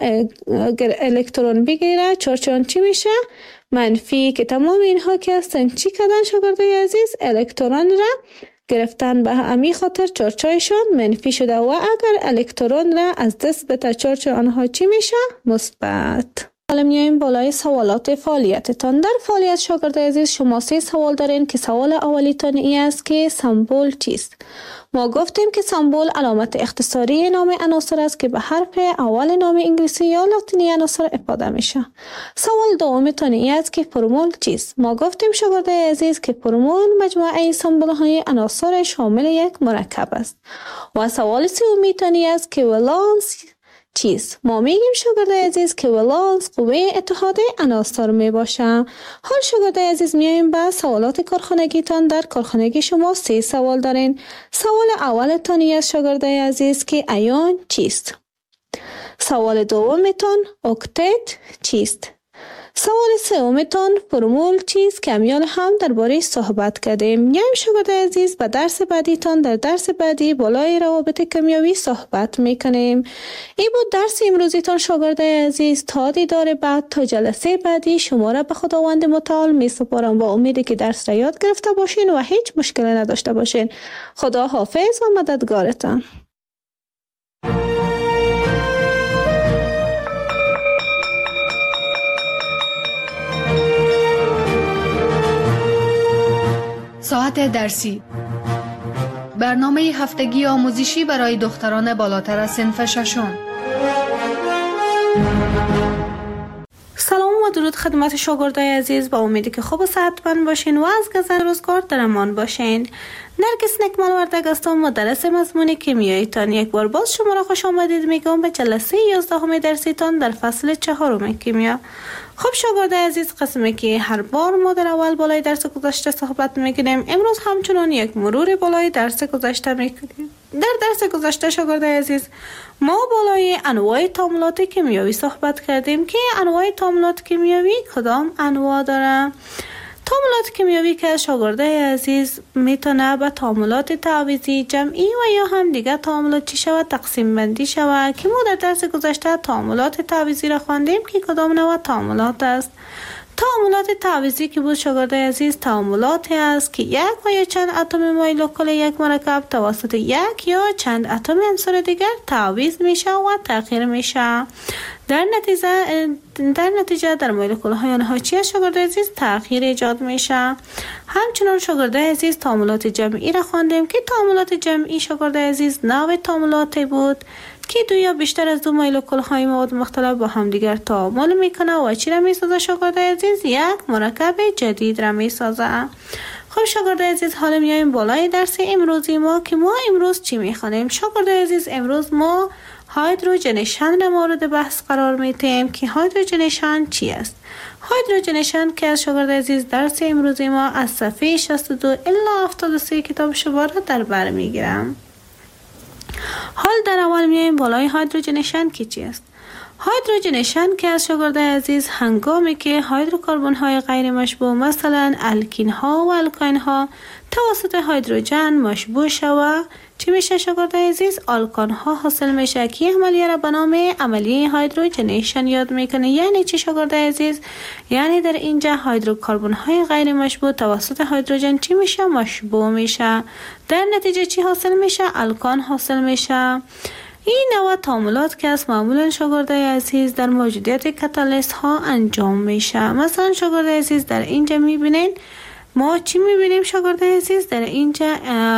الکترون بگیره چارج آن چی میشه؟ منفی. که تمام اینها که هستن چی کردن شاگردای عزیز؟ الکترون را گرفتن، به همین خاطر چارجشان منفی شده و اگر الکترون را از دست بده چارج آنها چی میشه؟ مثبت. حالا میایم بالای سوالات فعالیتتان. در فعالیت شاگردای عزیز شما 3 سوال دارین که سوال اولیتان این است که سمبل چیست؟ ما گفتیم که سمبل علامت اختصاری نام عناصر است که به حرف اول نام انگلیسی یا لاتینی عناصر افاده میشه. سوال دومتان این است که فرمول چیست؟ ما گفتیم شاگردای عزیز که فرمول مجموعه سمبل های عناصر شامل یک مرکب است. و سوال سومیتان این است که ولانس چیست؟ ما میگیم شاگردای عزیز که ولانس قوه اتحاد عناصر می باشه. حال شاگردای عزیز میایم به سوالات کارخانگیتان. در کارخانگی شما 3 سوال دارین. سوال اولتان این است شاگردای عزیز که ایون چیست؟ سوال دومتان اکتت چیست؟ سوال سومتان فرمول چیست که امیال هم درباره صحبت کردیم. یعنی شاگردای عزیز به درس بعدیتان در درس بعدی بالای روابط کیمیایی صحبت میکنیم. این بود درس امروزیتان شاگردای عزیز. تا دیدار بعد، تا جلسه بعدی شما را به خداوند متعال می سپارم با امیدی که درس را یاد گرفته باشین و هیچ مشکلی نداشته باشین. خدا حافظ و مددگارتان. ساعت درسی، برنامه هفتگی آموزشی برای دختران بالاتر از صنف ششم. سلام و درود خدمت شاگردای عزیز. با امیدی که خوب و صحتمند باشین و از گذر روزگار در امان باشین. نرگس نکمل وردگ هستم، مدرس مضمون کیمیاییتان. یک بار باز شما را خوش آمدید میگم به جلسه 11 درسیتان در فصل 4 کیمیا. خب شاگردای عزیز، قسمی که هر بار ما در اول بالای درس گذشته صحبت میکنیم، امروز همچنان یک مرور بالای درس گذشته میکنیم. در درس گذشته شاگردای عزیز ما بالای انواع تعاملات کیمیایی صحبت کردیم که انواع تعاملات کیمیایی کدام انواع داره. تعاملات کیمیایی که شاگردای عزیز میتونه به تعاملات تعویضی، جمعی و یا هم دیگه تعاملات چی شود تقسیم بندی شود که ما در درس گذشته تعاملات تعویضی را خواندیم که کدام نوع تعاملات است. تعاملات تعویضی که بود شاگردای عزیز تعاملاتی است که یک و یا چند اتم مولکول یک مرکب توسط یک یا چند اتم عنصر دیگر تعویض میشه و تغییر میشه. در نتیجه در مولکول های آنها چی شاگردای عزیز تغییر ایجاد میشه. همچنان شاگردای عزیز تعاملات جمعی را خواندیم که تعاملات جمعی شاگردای عزیز نوع تعاملاتی بود که 2 یا بیشتر از 2 مولکول های مواد مختلف با هم دیگر تعامل میکنه و چی را میسازه شاگردای عزیز؟ یک مرکب جدید را میسازه. خب شاگردای عزیز، حالا میایم بالای درس امروزی ما که ما امروز چی میخوانیم. شاگردای عزیز، امروز ما هایدروژنیشن را مورد بحث قرار میدیم که هایدروژنیشن چی است. هایدروژنیشن که از شاگردای عزیز درس امروزی ما از صفحه 62 الی 73 کتاب شما را در بر میگیرم. حال در اول میایم بالای هایدروژنیشن که چی است. هایدروژنیشن که از شاگرد عزیز هنگامی که هیدروکربن های غیر مشبوع مثلا الکین ها و الکاین ها توسط هیدروژن مشبوع شود چی میشه شاگرد عزیز؟ آلکان ها حاصل میشه که عملیه را به نام عملیه هایدروژنیشن یاد میکنه. یعنی چی شاگرد عزیز؟ یعنی در اینجا هیدروکربن های غیر مشبوع توسط هیدروژن چی میشه؟ مشبوع میشه. در نتیجه چی حاصل میشه؟ الکان حاصل میشه. این نوع تعاملات که از معمولا شاگرد عزیز در موجودیت کاتالیست ها انجام میشه. مثلا شاگرد عزیز در اینجا میبینین ما چی میبینیم شاگرد عزیز؟ در اینجا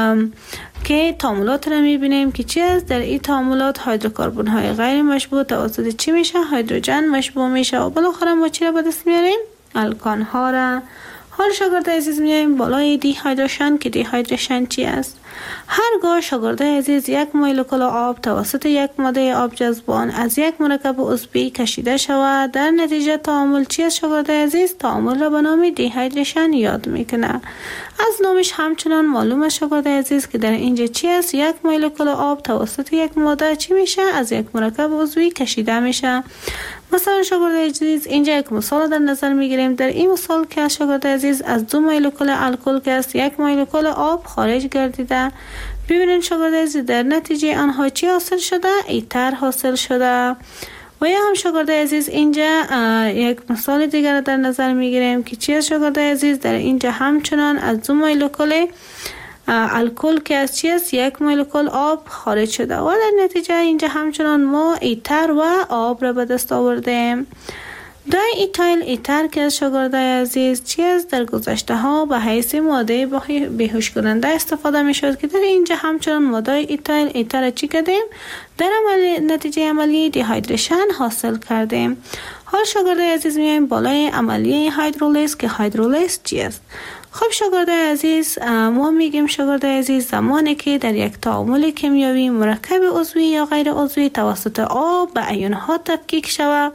که تعاملات را میبینیم که چی است؟ در این تعاملات هیدروکربن های غیر مشبوع توسط چی میشه؟ هیدروژن مشبوع میشه و بالاخره ما چی را به دست میاریم؟ الکان ها را. حال شاگرد عزیز میایم بالای دی هایدروژن که دی هایدروژن چی است؟ هرگاه شاگرد عزیز یک مولکول آب توسط یک ماده آب جذبان از یک مرکب عضوی کشیده شود در نتیجه تعامل چی است شاگرد عزیز؟ تعامل را به نام دی هایدروژن یاد میکنه. از نامش همچنان معلوم است شاگرد عزیز که در اینجا چی است؟ یک مولکول آب توسط یک ماده چی میشه؟ از یک مرکب عضوی کشیده میشه. مثلا شاگرد عزیز اینجا یک مثال در نظر میگیریم. در این مثال که شاگرد عزیز از دو مولکول الکل که است یک مولکول آب خارج گردیده. ببینید شاگرد عزیز در نتیجه آنها چی حاصل شده؟ ایتر حاصل شده. و یا هم شاگرد عزیز اینجا یک مثال دیگر در نظر میگیریم که چی است شاگرد عزیز؟ در اینجا همچنان از دو مولکول الکل که از چی است؟ یک مولکول آب خارج شده و در نتیجه اینجا همچنان ما ایتر و آب را به دست آوردیم. دای ایتایل ایتر که از شاگرد عزیز چی است؟ در گذشته ها به حیث ماده بیهوش کننده استفاده می شد که در اینجا همچنان ماده ایتایل ایتر چی کردیم؟ در نتیجه عملیه دی هایدریشن حاصل کردیم. حال شاگرد عزیز میایم بالای عملیه هیدرولیز که هیدرولیز چی است؟ خب شاگرد عزیز ما میگیم شاگرد عزیز زمانی که در یک تعامل کیمیایی مرکب عضوی یا غیر عضوی توسط آب به ایون ها تفکیک شود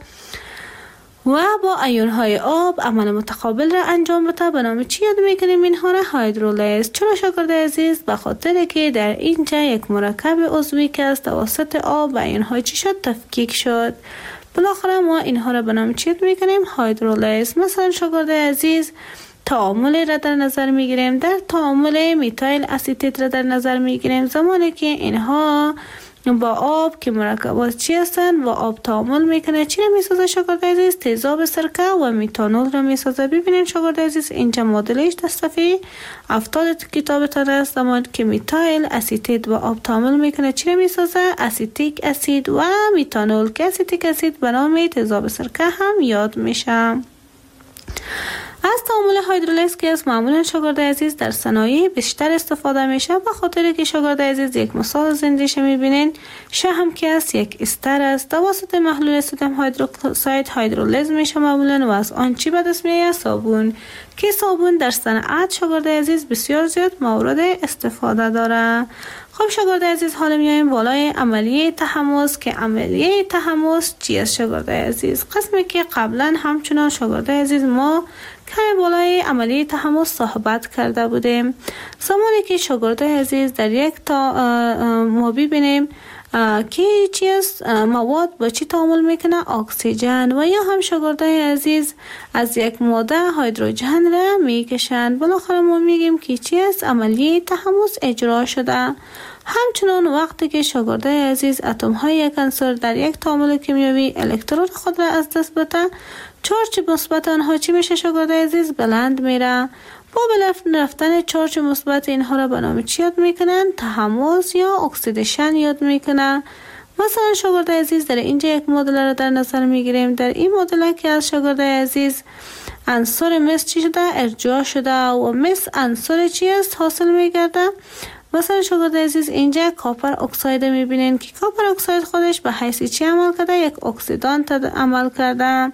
و با ایون های آب عمل متقابل را انجام بده به نام چی یاد میکنیم؟ اینها را هیدرولیز. چرا شاگرد عزیز؟ به خاطر که در اینجا یک مرکب عضوی که از توسط آب به ایون های چی شد؟ تفکیک شد. بالاخره ما اینها را به نام چی یاد میکنیم؟ هیدرولیز. مثلا شاگرد عزیز تعامل را در نظر میگیریم. در تعامل میتایل اسیتیت را در نظر میگیریم زمانی که اینها با آب که مرکبات چی هستند با آب تعامل میکنه چی را میسازه شاگرد عزیز؟ تیزاب سرکه و میتانول را میسازه. ببینید شاگرد عزیز اینجا مدلش در صفحه 70 کتابتان است. زمانی که میتایل اسیتیت با آب تعامل میکنه چی را میسازه؟ اسیتیک اسید و میتانول که اسیتیک اسید به نام تیزاب سرکه هم یاد میشه. از تعامل هیدرولیز که از معمولا شاگرد عزیز در صنایع بیشتر استفاده میشه به خاطر که شاگرد عزیز یک مثال زندش میبینین شهم که از یک استر است توسط محلول سدیم هیدروکساید هیدرولیز میشه معمولا و از آن چی به دست میاد؟ صابون که صابون در صنعت شاگرد عزیز بسیار زیاد مورد استفاده داره. خب شاگرد عزیز حالا میایم بالای عملیه تحمض که عملیه تحمض چی است شاگرد عزیز؟ قسمی که قبلا همچنان شاگرد عزیز ما کمی بالای عملیه تحمض صحبت کرده بودیم. زمانی که شاگرد عزیز در یک ما ببینیم که چی است مواد با چی تعامل میکنه؟ اکسیژن و یا هم شاگرد عزیز از یک ماده هیدروژن را میکشند. بالاخره ما میگیم که چی است عملیه تحمض اجرا شده. همچنان وقتی که شاگرد عزیز اتم های یک عنصر در یک تعامل کیمیایی الکترون خود را از دست بده چارج مثبت آنها چی میشه شاگرد عزیز؟ بلند میره. با رفتن چارج مثبت اینها را به نام چی یاد میکنن؟ تحمض یا اکسیدیشن یاد میکنن. مثلا شاگرد عزیز در اینجا یک مدل را در نظر میگیریم. در این مدل که از شاگرد عزیز عنصر مس چی شده؟ ارجاع شده و مس عنصر چی است؟ حاصل میگرده. مثلا شاگرد عزیز اینجا کاپر اکساید میبینین که کاپر اکساید خودش به حیث چی عمل کرده؟ یک اکسیدانت عمل کرده.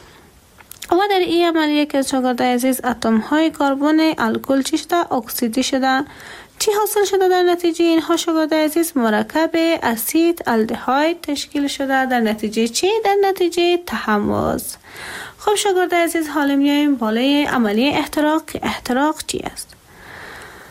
و در این عملیه که شاگرد عزیز اتم های کربن الکل چی شده؟ اکسیدی شده. چی حاصل شده در نتیجه اینها شاگرد عزیز؟ مرکب اسید الدهاید تشکیل شده. در نتیجه چی؟ در نتیجه تحمض. خب شاگرد عزیز حالا میایم بالای عملیه احتراق که احتراق چی است؟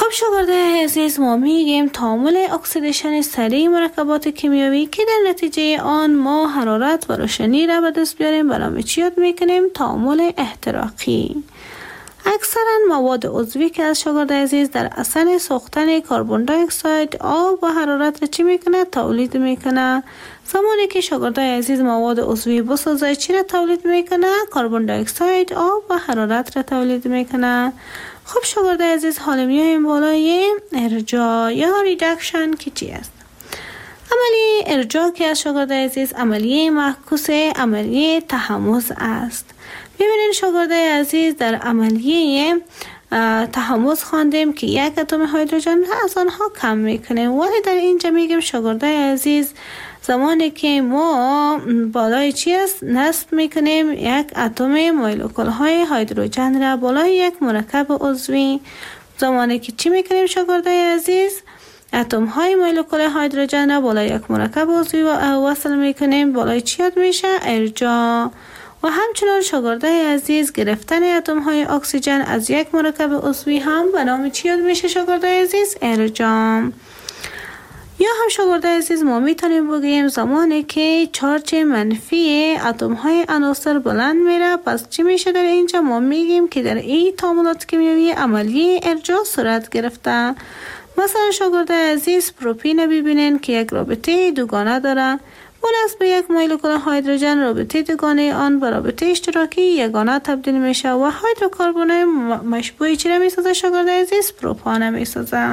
خب شاگرده عزیز، ما میگیم تعامل اکسیدیشن سریع مرکبات کیمیایی که در نتیجه آن ما حرارت و روشنی را به دست بیاریم به نام چی یاد میکنیم؟ تعامل احتراقی. اکثرا مواد عضوی که از شاگرد عزیز در اثر سوختن کربن دی اکساید آب و حرارت را چی میکنه؟ تولید میکنه. زمانی که شاگرد عزیز مواد عضوی بسازه چی را تولید میکنه؟ کربن دی اکساید، آب و حرارت را تولید میکنه. خب شاگرد عزیز، حالا میایم بالای ارجاع یا ریدکشن که چی است؟ عملیه ارجاع که از شاگرد عزیز عملیه معکوس عملیه تحمض است. ببینید شاگرد عزیز، در عملیه تحمض خواندیم که یک اتم هیدروژن از آنها کم میکنیم، ولی در اینجا میگیم شاگرد عزیز زمانی که ما بالای چی است نصب میکنیم یک اتم مولکول های هیدروژن را بالای یک مرکب عضوی، زمانی که چی میکنیم شاگرد عزیز اتم های مولکول هیدروژن را بالای یک مرکب عضوی وصل میکنیم، بالای چی یاد میشه؟ ارجاع. و همچنان شاگرد عزیز گرفتن اتم های اکسیژن از یک مرکب عضوی هم به نام چی یاد میشه شاگرد عزیز؟ ارجاع. یا هم شاگرد عزیز ما میتونیم بگیم زمانی که چارج منفی اتم های عناصر بلند میره، پس چی میشه در اینجا؟ ما میگیم که در این تعاملات کیمیایی عملیه ارجاع صورت گرفته. مثلا شاگرد عزیز پروپین ببینین که یک رابطه دوگانه داره، به یک مولکول هیدروژن رابطه دوگانه آن به رابطه اشتراکی یگانه تبدیل میشه و هیدروکربن مشبوع چی را میسازه شاگرد عزیز؟ پروپان میسازه.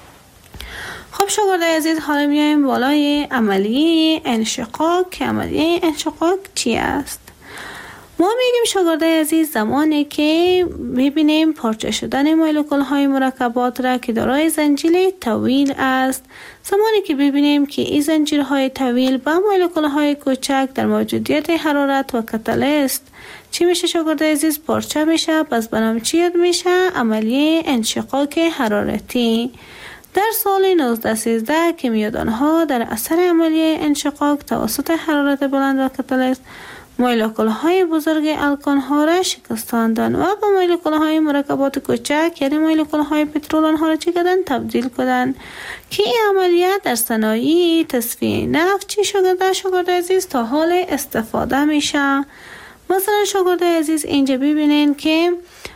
خب شاگرد عزیز، حالا میایم بالای عملیه انشقاق که عملیه انشقاق چی است؟ ما میگیم شاگرد عزیز زمانی که میبینیم پارچه شدن مولکول های مرکبات را که دارای زنجیر طویل است، زمانی که ببینیم که این زنجیرهای طویل با مولکول های کوچک در موجودیت حرارت و کاتالیست چی میشه شاگرد عزیز؟ پارچه میشه، پس به نام چی یاد میشه؟ عملیه انشقاق حرارتی. در سال 1913 کیمیادانها در اثر عملیه انشقاق توسط حرارت بلند و کاتالیست مولکول های بزرگ الکان ها را شکستاندن و با مولکول های مرکبات کوچک یعنی مولکول های پترول آنها را چی کردن؟ تبدیل کردن که این عملیات در صنایع تصفیه نفت چی شاگرد عزیز تا حال استفاده میشه. مثلا شاگرد عزیز اینجا ببینین که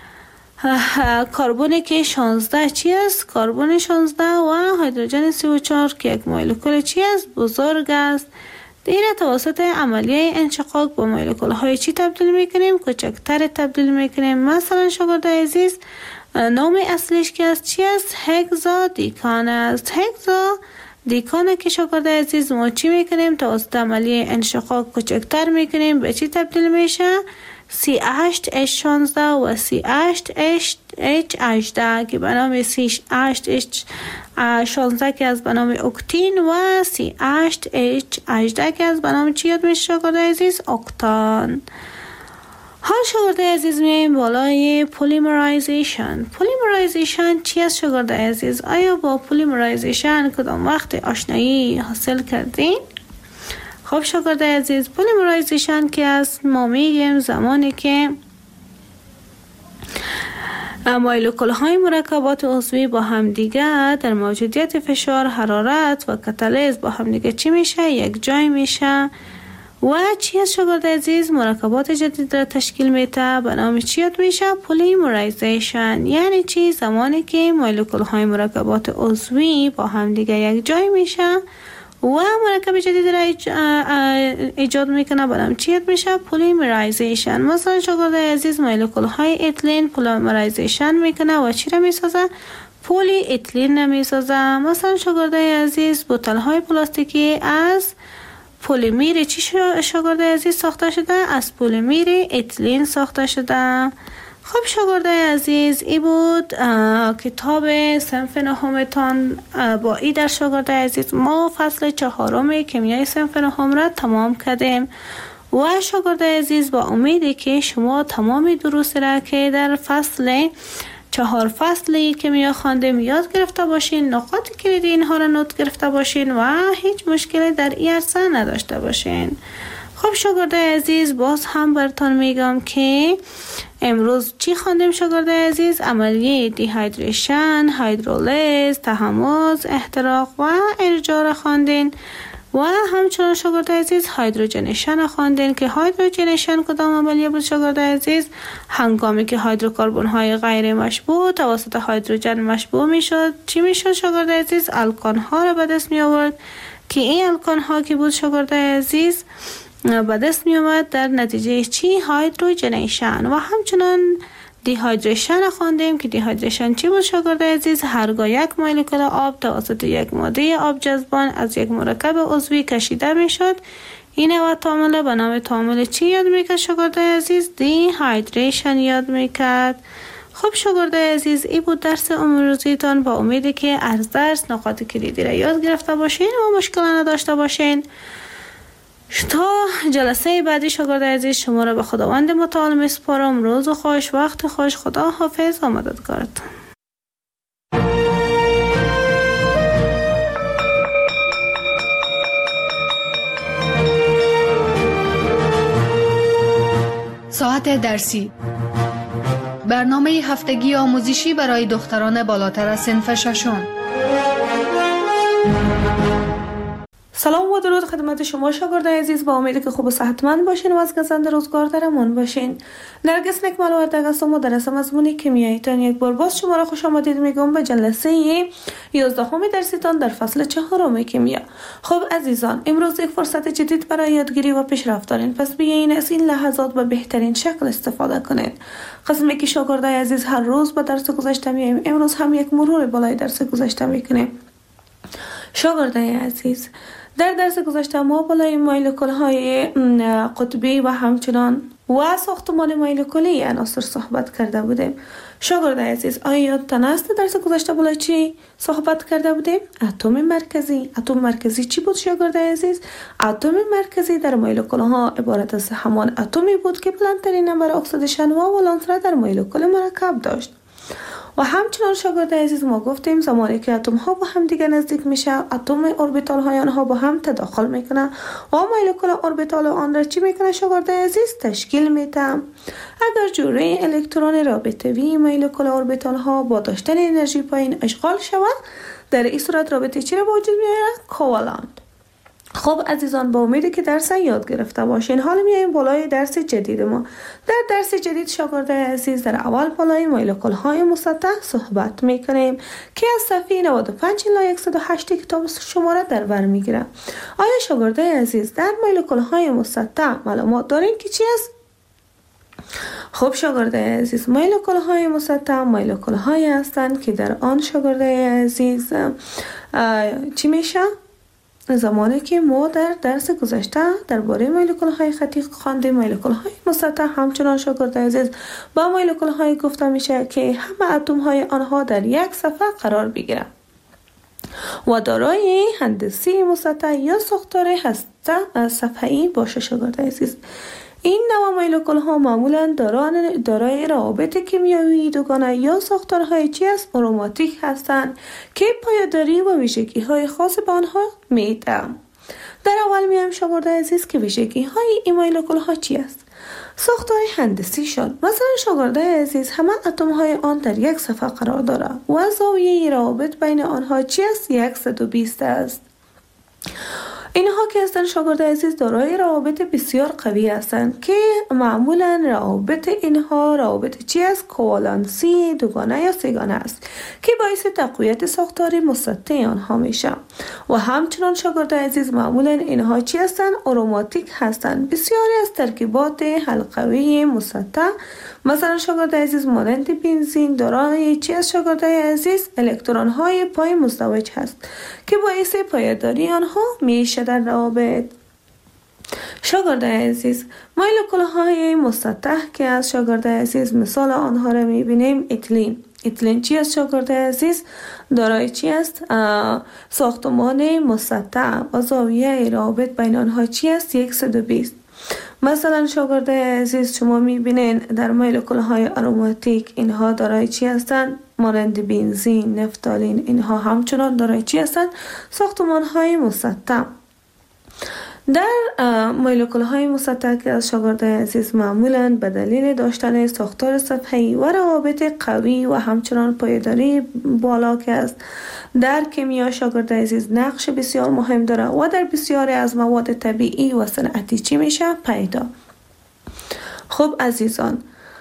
کربن که 16 چی است؟ کربن 16 و هیدروژن 34 که یک مولکول چی است؟ بزرگ است. دیره توسط عملیه انشقاق با مولکول های چی تبدیل میکنیم؟ کوچکتر تبدیل میکنیم. مثلا شاگرد عزیز نام اصلیش که است چی است؟ هگزا دیکان است. هگزا دیکان که شاگرد عزیز ما چی میکنیم؟ توسط عملیه انشقاق کوچکتر میکنیم، به چی تبدیل میشه؟ C8H16 و C8H18 که به نام C8H16 که از به نام اکتین و C8H18 که از به نام چی یاد میشه شاگرد عزیز؟ اکتان. حال شاگرد عزیز میایم بالای پلیمرایزیشن. پلیمرایزیشن چی است شاگرد عزیز؟ آیا با پلیمرایزیشن کدام وقت آشنایی حاصل کردین؟ خب شاگرد عزیز، پلیمرایزیشن که است ما میگیم زمانی که مولکول های مرکبات عضوی با هم دیگه در موجودیت فشار، حرارت و کاتالیز با هم دیگه چی میشه؟ یک جای میشه و چی است شاگرد عزیز؟ مرکبات جدید را تشکیل میده، به نام چی یاد میشه؟ پلیمرایزیشن. یعنی چی؟ زمانی که مولکول های مرکبات عضوی با هم دیگه یک جای میشه و مرکب جدید را ایجاد میکنه، برام چی یاد میشه؟ پلیمرایزیشن. مثلا شاگرد عزیز مولکول های اتلین پلیمرایزیشن میکنه و چی را میسازه؟ پلی اتلین میسازه. مثلا شاگرد عزیز بوتل های پلاستیکی از پلیمر چی شاگرد عزیز ساخته شده؟ از پلیمر اتلین ساخته شده. خب شاگرد عزیز این بود کتاب صنف نهمتان. با این در شاگرد عزیز ما فصل 4 کیمیای صنف نهم را تمام کردیم و شاگرد عزیز با امیدی که شما تمام دروس را که در فصل 4 فصلی کیمیا خواندیم یاد گرفته باشین، نقاط کلیدی اینها را نوت گرفته باشین و هیچ مشکلی در این عرصه نداشته باشین. خب شاگرده عزیز، باز هم براتون میگم که امروز چی خواندیم شاگرده عزیز؟ عملیه دیهایدریشن، هیدرولیز، تحمض، احتراق و ارجاع خواندین و همچنان شاگرده عزیز هیدروژنیشن خواندین که هیدروژنیشن کدام عملیه بود شاگرده عزیز؟ هنگامی که هیدروکربن های غیر مشبوع توسط هیدروژن مشبوع میشد چی میشد شاگرده عزیز؟ الکان ها رو به دست می آورد که این الکان ها که بود شاگرده عزیز به دست می آمد در نتیجه چی؟ هیدروژنیشن. و همچنان دیهایدریشن خواندیم که دیهایدریشن چی بود شاگرده عزیز؟ هرگاه یک مولکول آب توسط یک ماده آب جذبان از یک مرکب عضوی کشیده می شد، این نوع تعامل به نام تعامل چی یاد میکرد شاگرده عزیز؟ دیهایدریشن یاد میکرد. خب شاگرده عزیز، این بود درس امروزیتان. با امیدی که از درس نکات کلیدی را یاد گرفته باشین و مشکل نداشته باشین. تا جلسه بعدی شاگرد عزیز شما را به خداوند متعال میسپارم. روز خوش، وقت خوش، خدا حافظ و مددگارتون. ساعت درسی، برنامه هفتگی آموزشی برای دختران بالاتر از صنف ششم. سلام و درود خدمت شما شاگردان عزیز. با امیدی که خوب و صحتمند باشین و از گزند روزگار در امان باشین. نرگس نکمل وردگ هستم و درس مضمون کیمیاییتان یک بار باز شما را خوش آمدید میگم به جلسه 11 درسیتان در فصل 4 کیمیا. خب عزیزان، امروز یک فرصت جدید برای یادگیری و پیشرفت دارین، پس بیاین از این لحظات به بهترین شکل استفاده کنید. قسمی که شاگردان عزیز هر روز به درس گذشته میایم، امروز هم یک مرور بالای درس گذشته میکنیم. شاگردان عزیز، در درس گذشته ما بالای مولکول های قطبی و همچنان و ساختمان مولکولی عناصر صحبت کرده بودیم. شاگرد عزیز، آیا یادتان است درس گذشته بالای چی صحبت کرده بودیم؟ اتم مرکزی. اتم مرکزی چی بود شاگرد عزیز؟ اتم مرکزی در مولکول ها عبارت از همان اتمی بود که بلندترین نمبر اکسیدیشن و ولانس را در مولکول مرکب داشت. و همچنان شاگرد عزیز ما گفتیم زمانی که اتم ها با هم دیگه نزدیک میشه، اتم اوربیتال های آنها با هم تداخل میکنه و مولکول اوربیتال آن را چی میکنه شاگرد عزیز؟ تشکیل میده. اگر جوره الکترون رابطه‌ای مولکول اوربیتال ها با داشتن انرژی پایین اشغال شود، در این صورت رابطه چی را به وجود میاره؟ کوالنت. خب عزیزان، با امیدی که درس یاد گرفته باشین، حالا میایم بالای درس جدید ما. در درس جدید شاگرد عزیز در اول بالای مولکول های مسطح صحبت میکنیم که از صفحه 95 الی 108 کتاب شما را در بر میگیره. آیا شاگرد عزیز در مولکول های مسطح معلومات دارین که چی است؟ خب شاگرد عزیز، مولکول های مسطح مولکول های هستند که در آن شاگرد عزیز چی میشه؟ زمانی که ما در درس گذشته درباره مولکول های خطی خواندیم، مولکول های مسطح همچنان شاگرد عزیز با مولکول های گفته میشه که همه اتم های آنها در یک صفحه قرار بگیرند و دارای هندسی مسطح یا ساختار هسته صفحه‌ای باشه شاگرد عزیز. این نوع مولکول ها معمولا دارای روابط کیمیایی دوگانه یا ساختارهای چی است؟ آروماتیک هستند که پایداری و ویژگی های خاص به آنها میده. در اول میایم شاگرد عزیز که ویژگی های این مولکول ها چی است؟ ساختار هندسی شد. مثلا شاگرد عزیز همه اتم های آن در یک صفحه قرار داره و زاویه روابط بین آنها چی است؟ 120 است. اینها که هستند شاگرد عزیز دارای روابط بسیار قوی هستند که معمولا روابط اینها روابط چی است؟ کوالنسی دوگانه یا سه‌گانه است که باعث تقویت ساختار مسطح آنها میشه. و همچنان شاگرد عزیز معمولا اینها چی هستند؟ آروماتیک هستند. بسیاری از ترکیبات حلقوی مسطح مثلا شاگرد عزیز مانند بنزین دارای چی است شاگرد عزیز؟ الکترون های پای مزدوج هست که باعث پایداری آنها میشه در روابط. شاگرد عزیز مولکول های مسطح که از شاگرد عزیز مثال آنها را میبینیم. اتیلین چی است شاگرد عزیز؟ دارای چی است؟ ساختمان مسطح و زاویه روابط بین آنها چی است؟ 120. مثلا شاگرد عزیز شما میبینین در مولکول های آروماتیک اینها دارای چی هستند؟ مانند بنزین، نفتالین، اینها همچنان دارای چی هستند؟ ساختمان های مسطح. در مولکول های مسطح که از شاگردای عزیز معمولاً به دلیل داشتن ساختار سطحی و روابط قوی و همچنان پایداری بالا که است در کیمیا شاگردای عزیز نقش بسیار مهم داره و در بسیاری از مواد طبیعی و صنعتی چی میشه پیدا. خب عزیزان،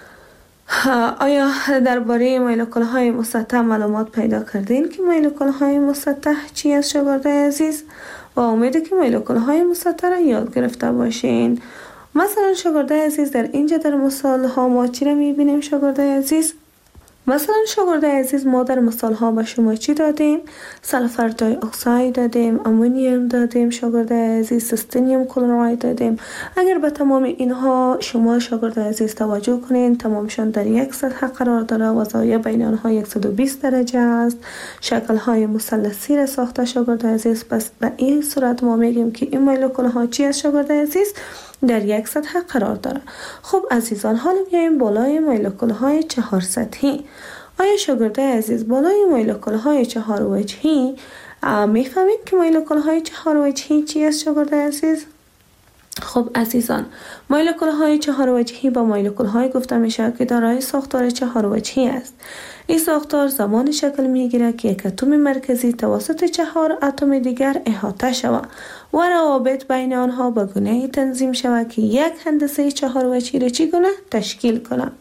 آیا درباره مولکول های مسطح معلومات پیدا کردین که مولکول های مسطح چی است شاگردای عزیز؟ و امیده که مولکول های مسطح را یاد گرفته باشین. مثلا شاگردای عزیز در اینجا در مثال ها ما چی را میبینیم شاگردای عزیز؟ مثلا شاگردای عزیز ما در مثال ها به شما چی دادیم؟ سلفر دای اکساید دادیم، امونیوم دادیم شاگردای عزیز، سستنیوم کلراید دادیم. اگر به تمام اینها شما شاگردای عزیز توجه کنین، تمامشان در یک سطح قرار داره و زاویه بین آنها 120 درجه است. شکل های مثلثی را ساخته شاگردای عزیز. پس به این صورت ما میگیم که این مولکول ها چی است شاگردای عزیز؟ در یک سطح قرار داره. خب عزیزان، حالا میایم بالای مولکول های 4 سطحی. آیا شاگردای عزیز بالای مولکول های 4 وجهی میفهمید که مولکول های 4 وجهی چی است شاگردای عزیز؟ خب عزیزان، مولکول های 4 وجهی با مولکول های گفته میشه که دارای ساختار 4 وجهی است. این ساختار زمان شکل میگیره که یک اتم مرکزی توسط 4 اتم دیگر احاطه شود و روابط بین آنها به گونه تنظیم شود که یک هندسه 4 وجهی را چگونه تشکیل کنه.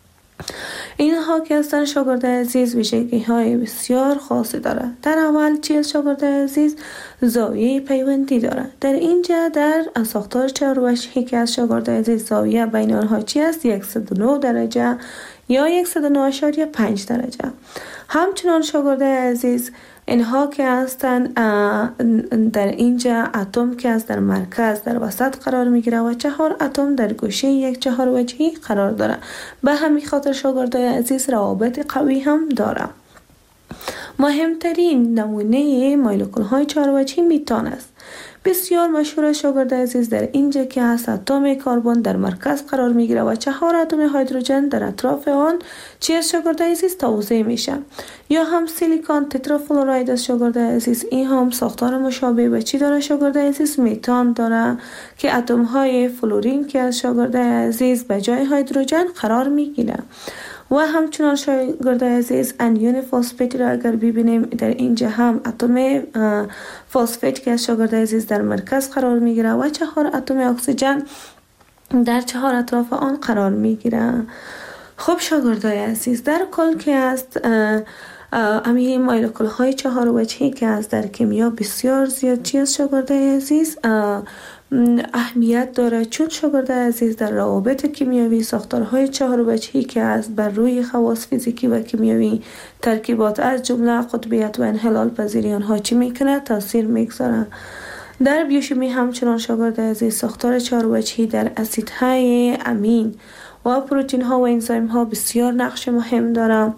اینها که هستن شاگردای عزیز ویژگی های بسیار خاصی داره. در اول چی از شاگردای عزیز؟ زاویه پیوندی داره. در اینجا در ساختار 4 وجهی که از شاگردای عزیز زاویه بین آنها چی است؟ 109 درجه یا 109.5 درجه. همچنان شاگردای عزیز اینها که هستن در اینجا اتم که از در مرکز در وسط قرار میگیره و 4 اتم در گوشه یک 4 وجهی قرار داره. به همین خاطر شاگردای عزیز روابط قوی هم داره. مهمترین نمونه مولکول های 4 وجهی میتان است. بسیار مشهور شاگردای عزیز در اینجا که هست اتم کربن در مرکز قرار میگیره و 4 اتم هیدروژن در اطراف آن چی از شاگردای عزیز توزیع میشه. یا هم سیلیکون تترافلوراید از شاگردای عزیز، این هم ساختار مشابه به چی داره شاگردای عزیز؟ میتان داره که اتم های فلورین که از شاگردای عزیز به جای هیدروژن قرار میگیره. و همچنان شاگردای عزیز انیون فسفت را اگر ببینیم در اینجا هم اتم فسفت که از شاگردای عزیز در مرکز قرار میگیره و 4 اتم اکسیژن در 4 اطراف آن قرار میگیره. خب شاگردای عزیز، در کل که است امی مولکول های 4 وجهی که از در کیمیا بسیار زیاد چی از شاگردای عزیز اهمیت داره، چون شاگردای عزیز در روابط کیمیایی ساختارهای 4 وجهی که از بر روی خواص فیزیکی و کیمیایی ترکیبات از جمله قطبیت و انحلال پذیری آنها چی میکنه؟ تاثیر میگذاره. در بیوشیمی همچنان شاگردای عزیز ساختار 4 وجهی در اسیدهای امین و پروتین ها و انزیم ها بسیار نقش مهم داره.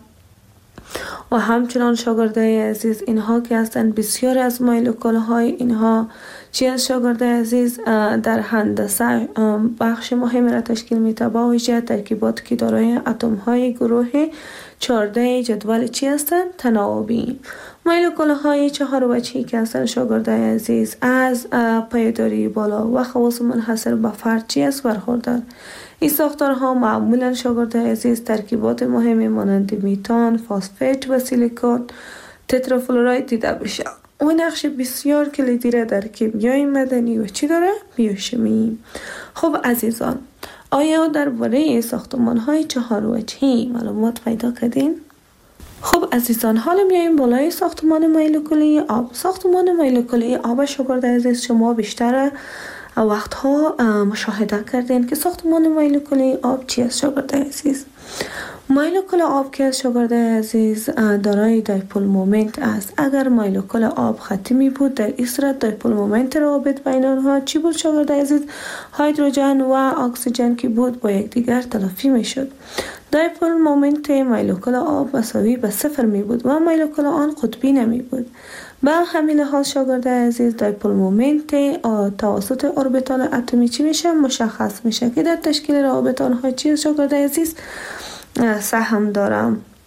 و همچنان شاگردای عزیز اینها که هستند بسیار از مولکول های اینها چی از شاگردای عزیز در هندسه بخش مهم را تشکیل میده، با ویژه ترکیبات که دارای اتم های گروه 14 جدول چی هستند؟ تناوبی. مولکول های 4 وجهی که هستند شاگردای عزیز از پایداری بالا و خواص منحصر به فرد چی است؟ برخوردار. این ساختارها معمولا شاگردای عزیز ترکیبات مهمی مانند میتان، فسفت و سیلیکون تترافلوراید دیده بشه. و نقش بسیار کلیدی را در کیمیای مدنی و چی داره؟ بیوشیمی. خب عزیزان، آیا درباره ساختمان های 4 وجهی معلومات پیدا کردین؟ خب عزیزان، حالا میایم بالای ساختمان مولکولی آب. ساختمان مولکولی آب شاگردای عزیز شما بیشتر وقتها مشاهده کردین که ساختمان مولکولی آب چی است شاگردای عزیز؟ مولکول آب که شاگردای عزیز دارای دایپول مومنت است. اگر مولکول آب خطی می بود، در این صورت دایپول مومنت روابط بین آنها چی بود شاگردای عزیز؟ هیدروژن و اکسیژن که بود با یکدیگر تلافی می شد. دایپول مومنت مولکول آب مساوی به 0 می بود و مولکول آن قطبی نمی بود. به همین حال شاگردای عزیز دایپول مومنت توسط اوربیتال اتمی چی میشه؟ مشخص میشه که در تشکیل روابط آنها چی شاگردای عزیز سهم دارم.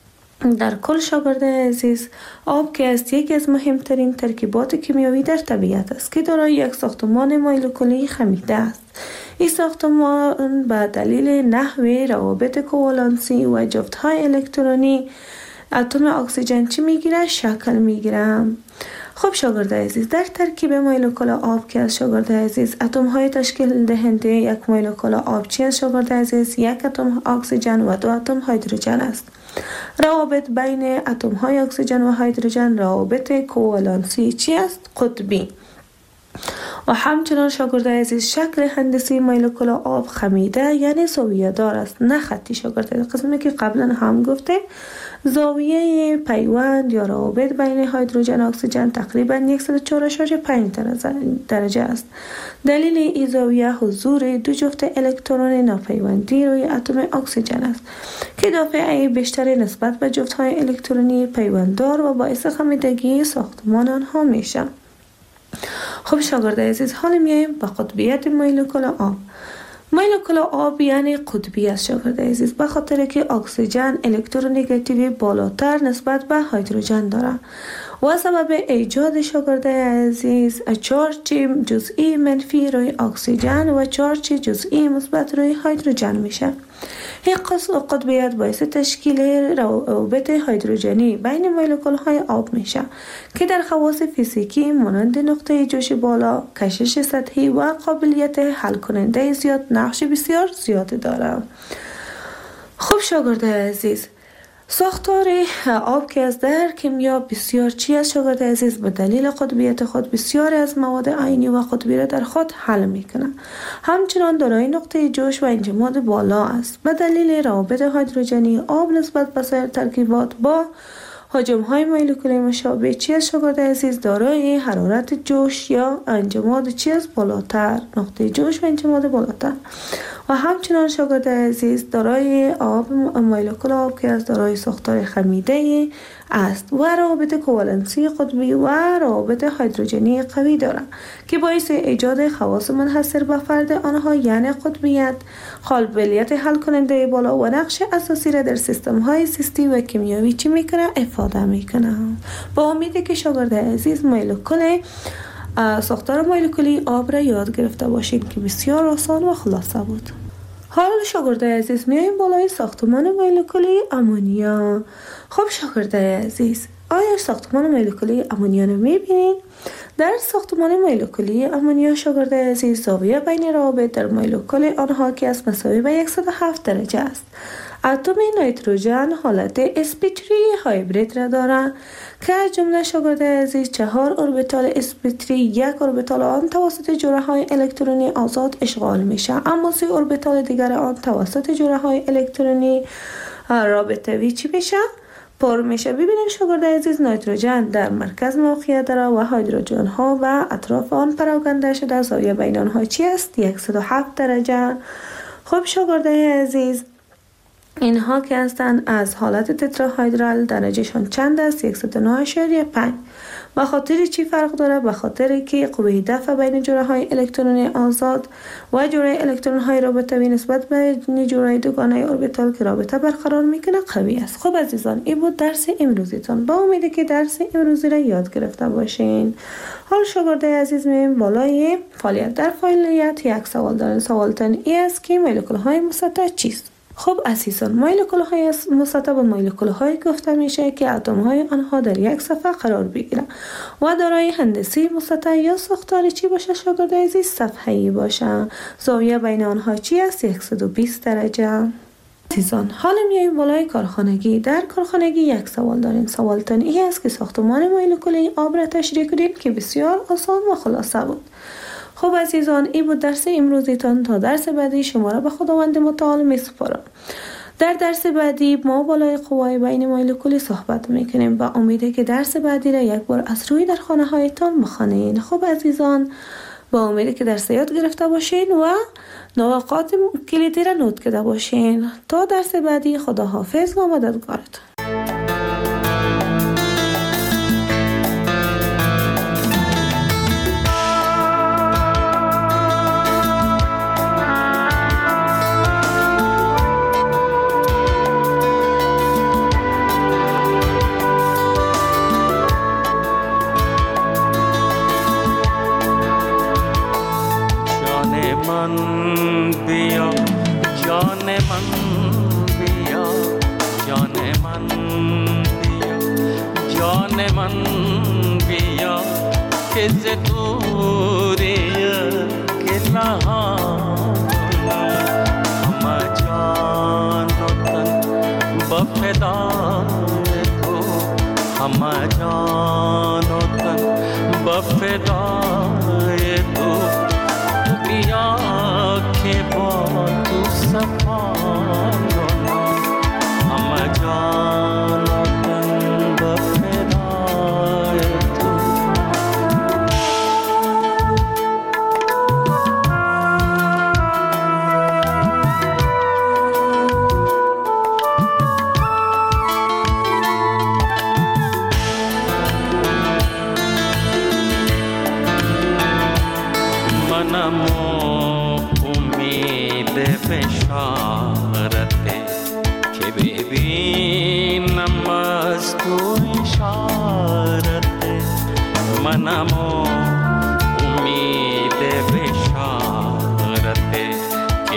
در کل شاگرد عزیز، آب که است یکی از مهمترین ترکیبات کیمیایی در طبیعت است که دارای یک ساختمان مولکولی خمیده است. این ساختمان به دلیل نحوه روابط کوالنسی و جفت‌های الکترونی اتم اکسیژن چی میگیره؟ شکل میگیره. خب شاگرد عزیز، در ترکیب مولکول آب که از شاگرد عزیز اتم های تشکیل دهنده یک مولکول آب چی است شاگرد عزیز؟ یک اتم اکسیژن و دو اتم هیدروژن است. روابط بین اتم های اکسیژن و هیدروژن روابط کوالنسی چی است؟ قطبی. و همچنان شاگرد عزیز شکل هندسی مولکول آب خمیده یعنی زاویه دار است، نه خطی شاگرد عزیز. قسمی که قبلا هم گفته زاویه پیوند یا روابط بین هیدروژن و اکسیژن تقریبا 104.5 درجه است. دلیل این زاویه حضور دو جفت الکترون ناپیوندی روی اتم اکسیژن است که دافعه بیشتری نسبت به جفت‌های الکترونی پیونددار و باعث خمیدگی ساختمان آنها میشه. خب شاگرد عزیز، حالا میایم به قطبیت مولکول آب. مولکول آب یعنی قطبی است شاگرد عزیز، به خاطر که اکسیژن الکترونگاتیوی بالاتر نسبت به هیدروژن داره و سبب ایجاد شاگرد عزیز چارج جزئی منفی روی اکسیژن و چارج جزئی مثبت روی هیدروژن میشه. این قطبیت باعث تشکیل روابط هیدروژنی بین مولکول های آب میشه که در خواص فیزیکی مانند نقطه جوش بالا، کشش سطحی و قابلیت حل کننده زیاد نقش بسیار زیاد داره. خب شاگرد عزیز، ساختار آب که از در کیمیا بسیار چی است شاگرد عزیز؟ به دلیل قطبیت خود بسیار از مواد عینی و قطبی را در خود حل میکنه. همچنان دارای نقطه جوش و انجماد بالا است. به دلیل روابط هیدروژنی آب نسبت به سایر ترکیبات با حجم های مولکولی مشابه چی است شاگرد عزیز؟ دارای حرارت جوش یا انجماد چی است؟ بالاتر، نقطه جوش و انجماد بالاتر. و همچنان شاگرد عزیز دارای آب مولکول آب که از دارای ساختار خمیده است و روابط کوالنسی قطبی و روابط هیدروژنی قوی دارند که باعث ایجاد خواص منحصر به فرد آنها یعنی قطبیت، قابلیت حل کننده بالا و نقش اساسی را در سیستم های زیستی و کیمیایی چی میکنه؟ افاده میکنه. با امیدی که شاگرد عزیز ساختار مولکولی آب را یاد گرفته باشید که بسیار آسان و خلاصه بود. حالا شاگرد عزیز میایم بالای ساختمان مولکولی امونیا. خب شاگرد عزیز، آیا ساختمان مولکولی امونیا رو میبینید؟ در ساختمان مولکولی امونیا شاگرد عزیز زاویه بین روابط در مولکول آنها که از مساوی به 107 درجه است. اتم نیتروژن حالت sp3 هایبرید را دارد که از جمله شاگرد عزیز 4 اوربیتال sp3 یک اوربیتال آن توسط جوره های الکترونی آزاد اشغال میشه، اما 3 اوربیتال دیگر آن توسط جوره های الکترونی رابطوی چی میشه؟ پر میشه. ببینید شاگرد عزیز، نیتروژن در مرکز موقعیت داره و هیدروژن ها و اطراف آن پراکنده شده. زاویه بین آنها چی است؟ 107 درجه. خب شاگرد عزیز، اینها که هستند از حالت تتراهیدرال درجهشان چند است؟ 109.5. به خاطر چی فرق داره؟ به خاطر که قوه دفع بین جوره های الکترونی آزاد و جوره الکترون های رابطوی نسبت به جوره دوگانه اوربیتال که رابطه برقرار میکنه قوی است. خب عزیزان، این بود درس امروزیتان. با امیده که درس امروزی را یاد گرفته باشین. حال شاگرد عزیز میایم بالای فعالیت. در فعالیت یک سوال دارین. سوالتان این است که مولکول های مسطح چیست؟ خب عزیزان، مولکول های مسطح به مولکول های گفته میشه که اتم های آنها در یک صفحه قرار بگیرن و دارای هندسی مسطح یا ساختار چی باشه شاگرد عزیز؟ صفحه‌ای باشه. زاویه بین آنها چی است؟ 120 درجه. عزیزان، حالا میاییم بالای کارخانگی. در کارخانگی یک سوال دارین. سوالتان این است که ساختمان مولکولی آب را تشریح کنید که بسیار آسان و خلاصه بود. خب عزیزان، این بود درس امروزیتان. تا درس بعدی شما را به خداوند متعال میسپارم. در درس بعدی ما بالای قوای بین مولکولی صحبت میکنیم و امیده که درس بعدی را یک بار از روی در خانه هایتان بخوانید. خب عزیزان، با امیده که درس یاد گرفته باشین و نقاط کلیدی را نوت کرده باشین. تا درس بعدی، خدا حافظ و مددگارتان. من بیا که ز دوری گلهان همه جان و تن به فدای تو همه جان و تن به فدای تو بیا که با تو صفا کنم همه جان و تن به فدای تو منم امید بشارته که ببینم از تو اشارته منم امید بشارته که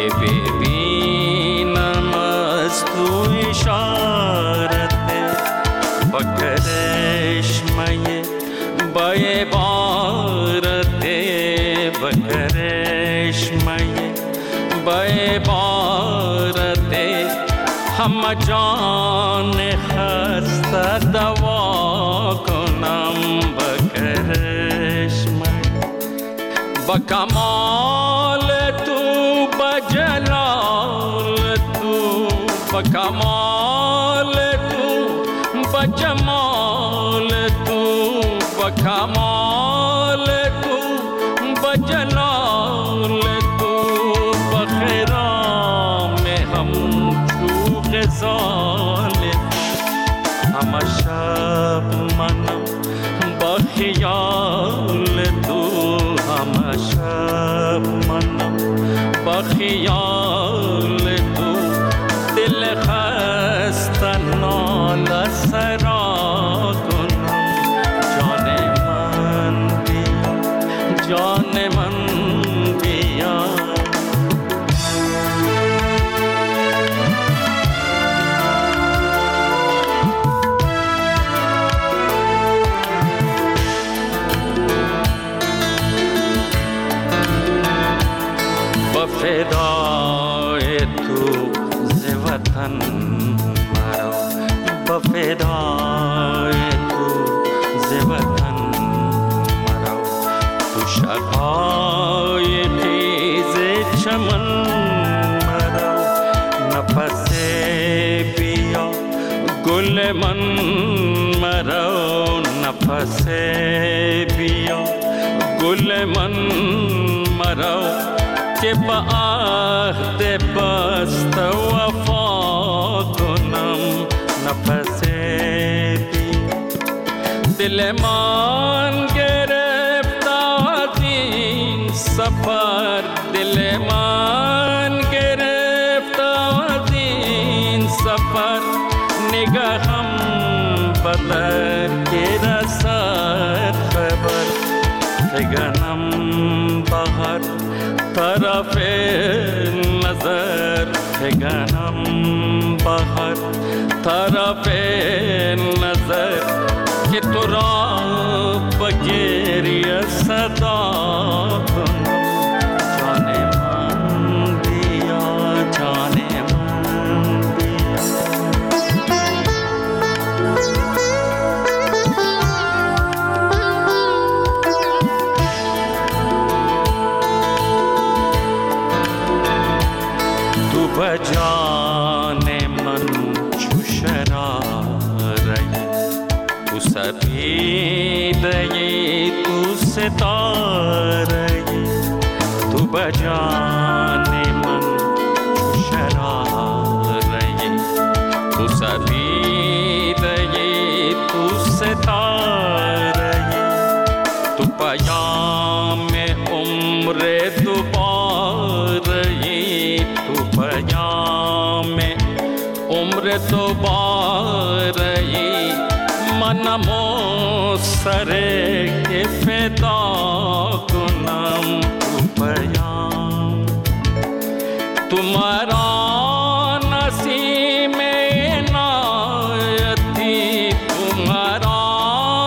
ببینم از تو اشارته با کرشمه با عبارته با کرشمه با عبارته همه جان خسته دوا کنم با کرشمه با کمال تو با جلال تو با کمال تو با جمال تو با کمال تو با جلال تو با خرام هم تو غزال همه شب منم با خیال تو همه شب منم با خیال تو دل خسته ناله سرا کنم جان من بیا جان من بیا با فدای تو ز وطن مرا با فدای تو ز وطن مرا تو شقایقی ز چمن مرا نفس بیا گل من مرا نفس بیا گل من مرا که با عهد بست وفا کنم نفس بیا دل من گرفت از این سفر دل من گرفت از این سفر نگاهم بدر که رسد خبر فگنم بهر طرف نظر فگنم بهر طرف نظر که تو را بگریه صدا کنم جان من بیا جان من بیا تو با جان من چو شراره تو سپیده تو ستاره تو با جان من چو شراره تو سپیده تو ستاره تو پیام عمر دوباره تو پیام عمر دوباره منم سر که فدا کنم تو پیام تمہارا نسیم عنایتی تمہارا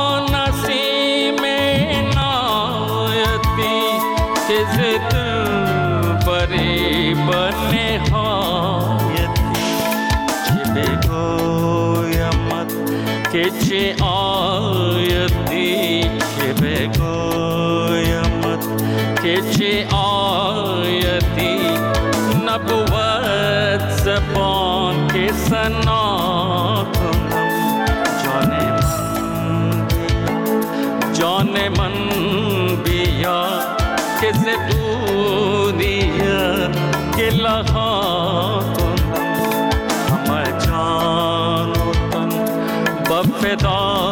که چه آیتی که بگویمت که چه آیتی نبود زبان که ثنا کنم جان من بیا که ز دنیا گله ها کنم همه جان و تن به فدا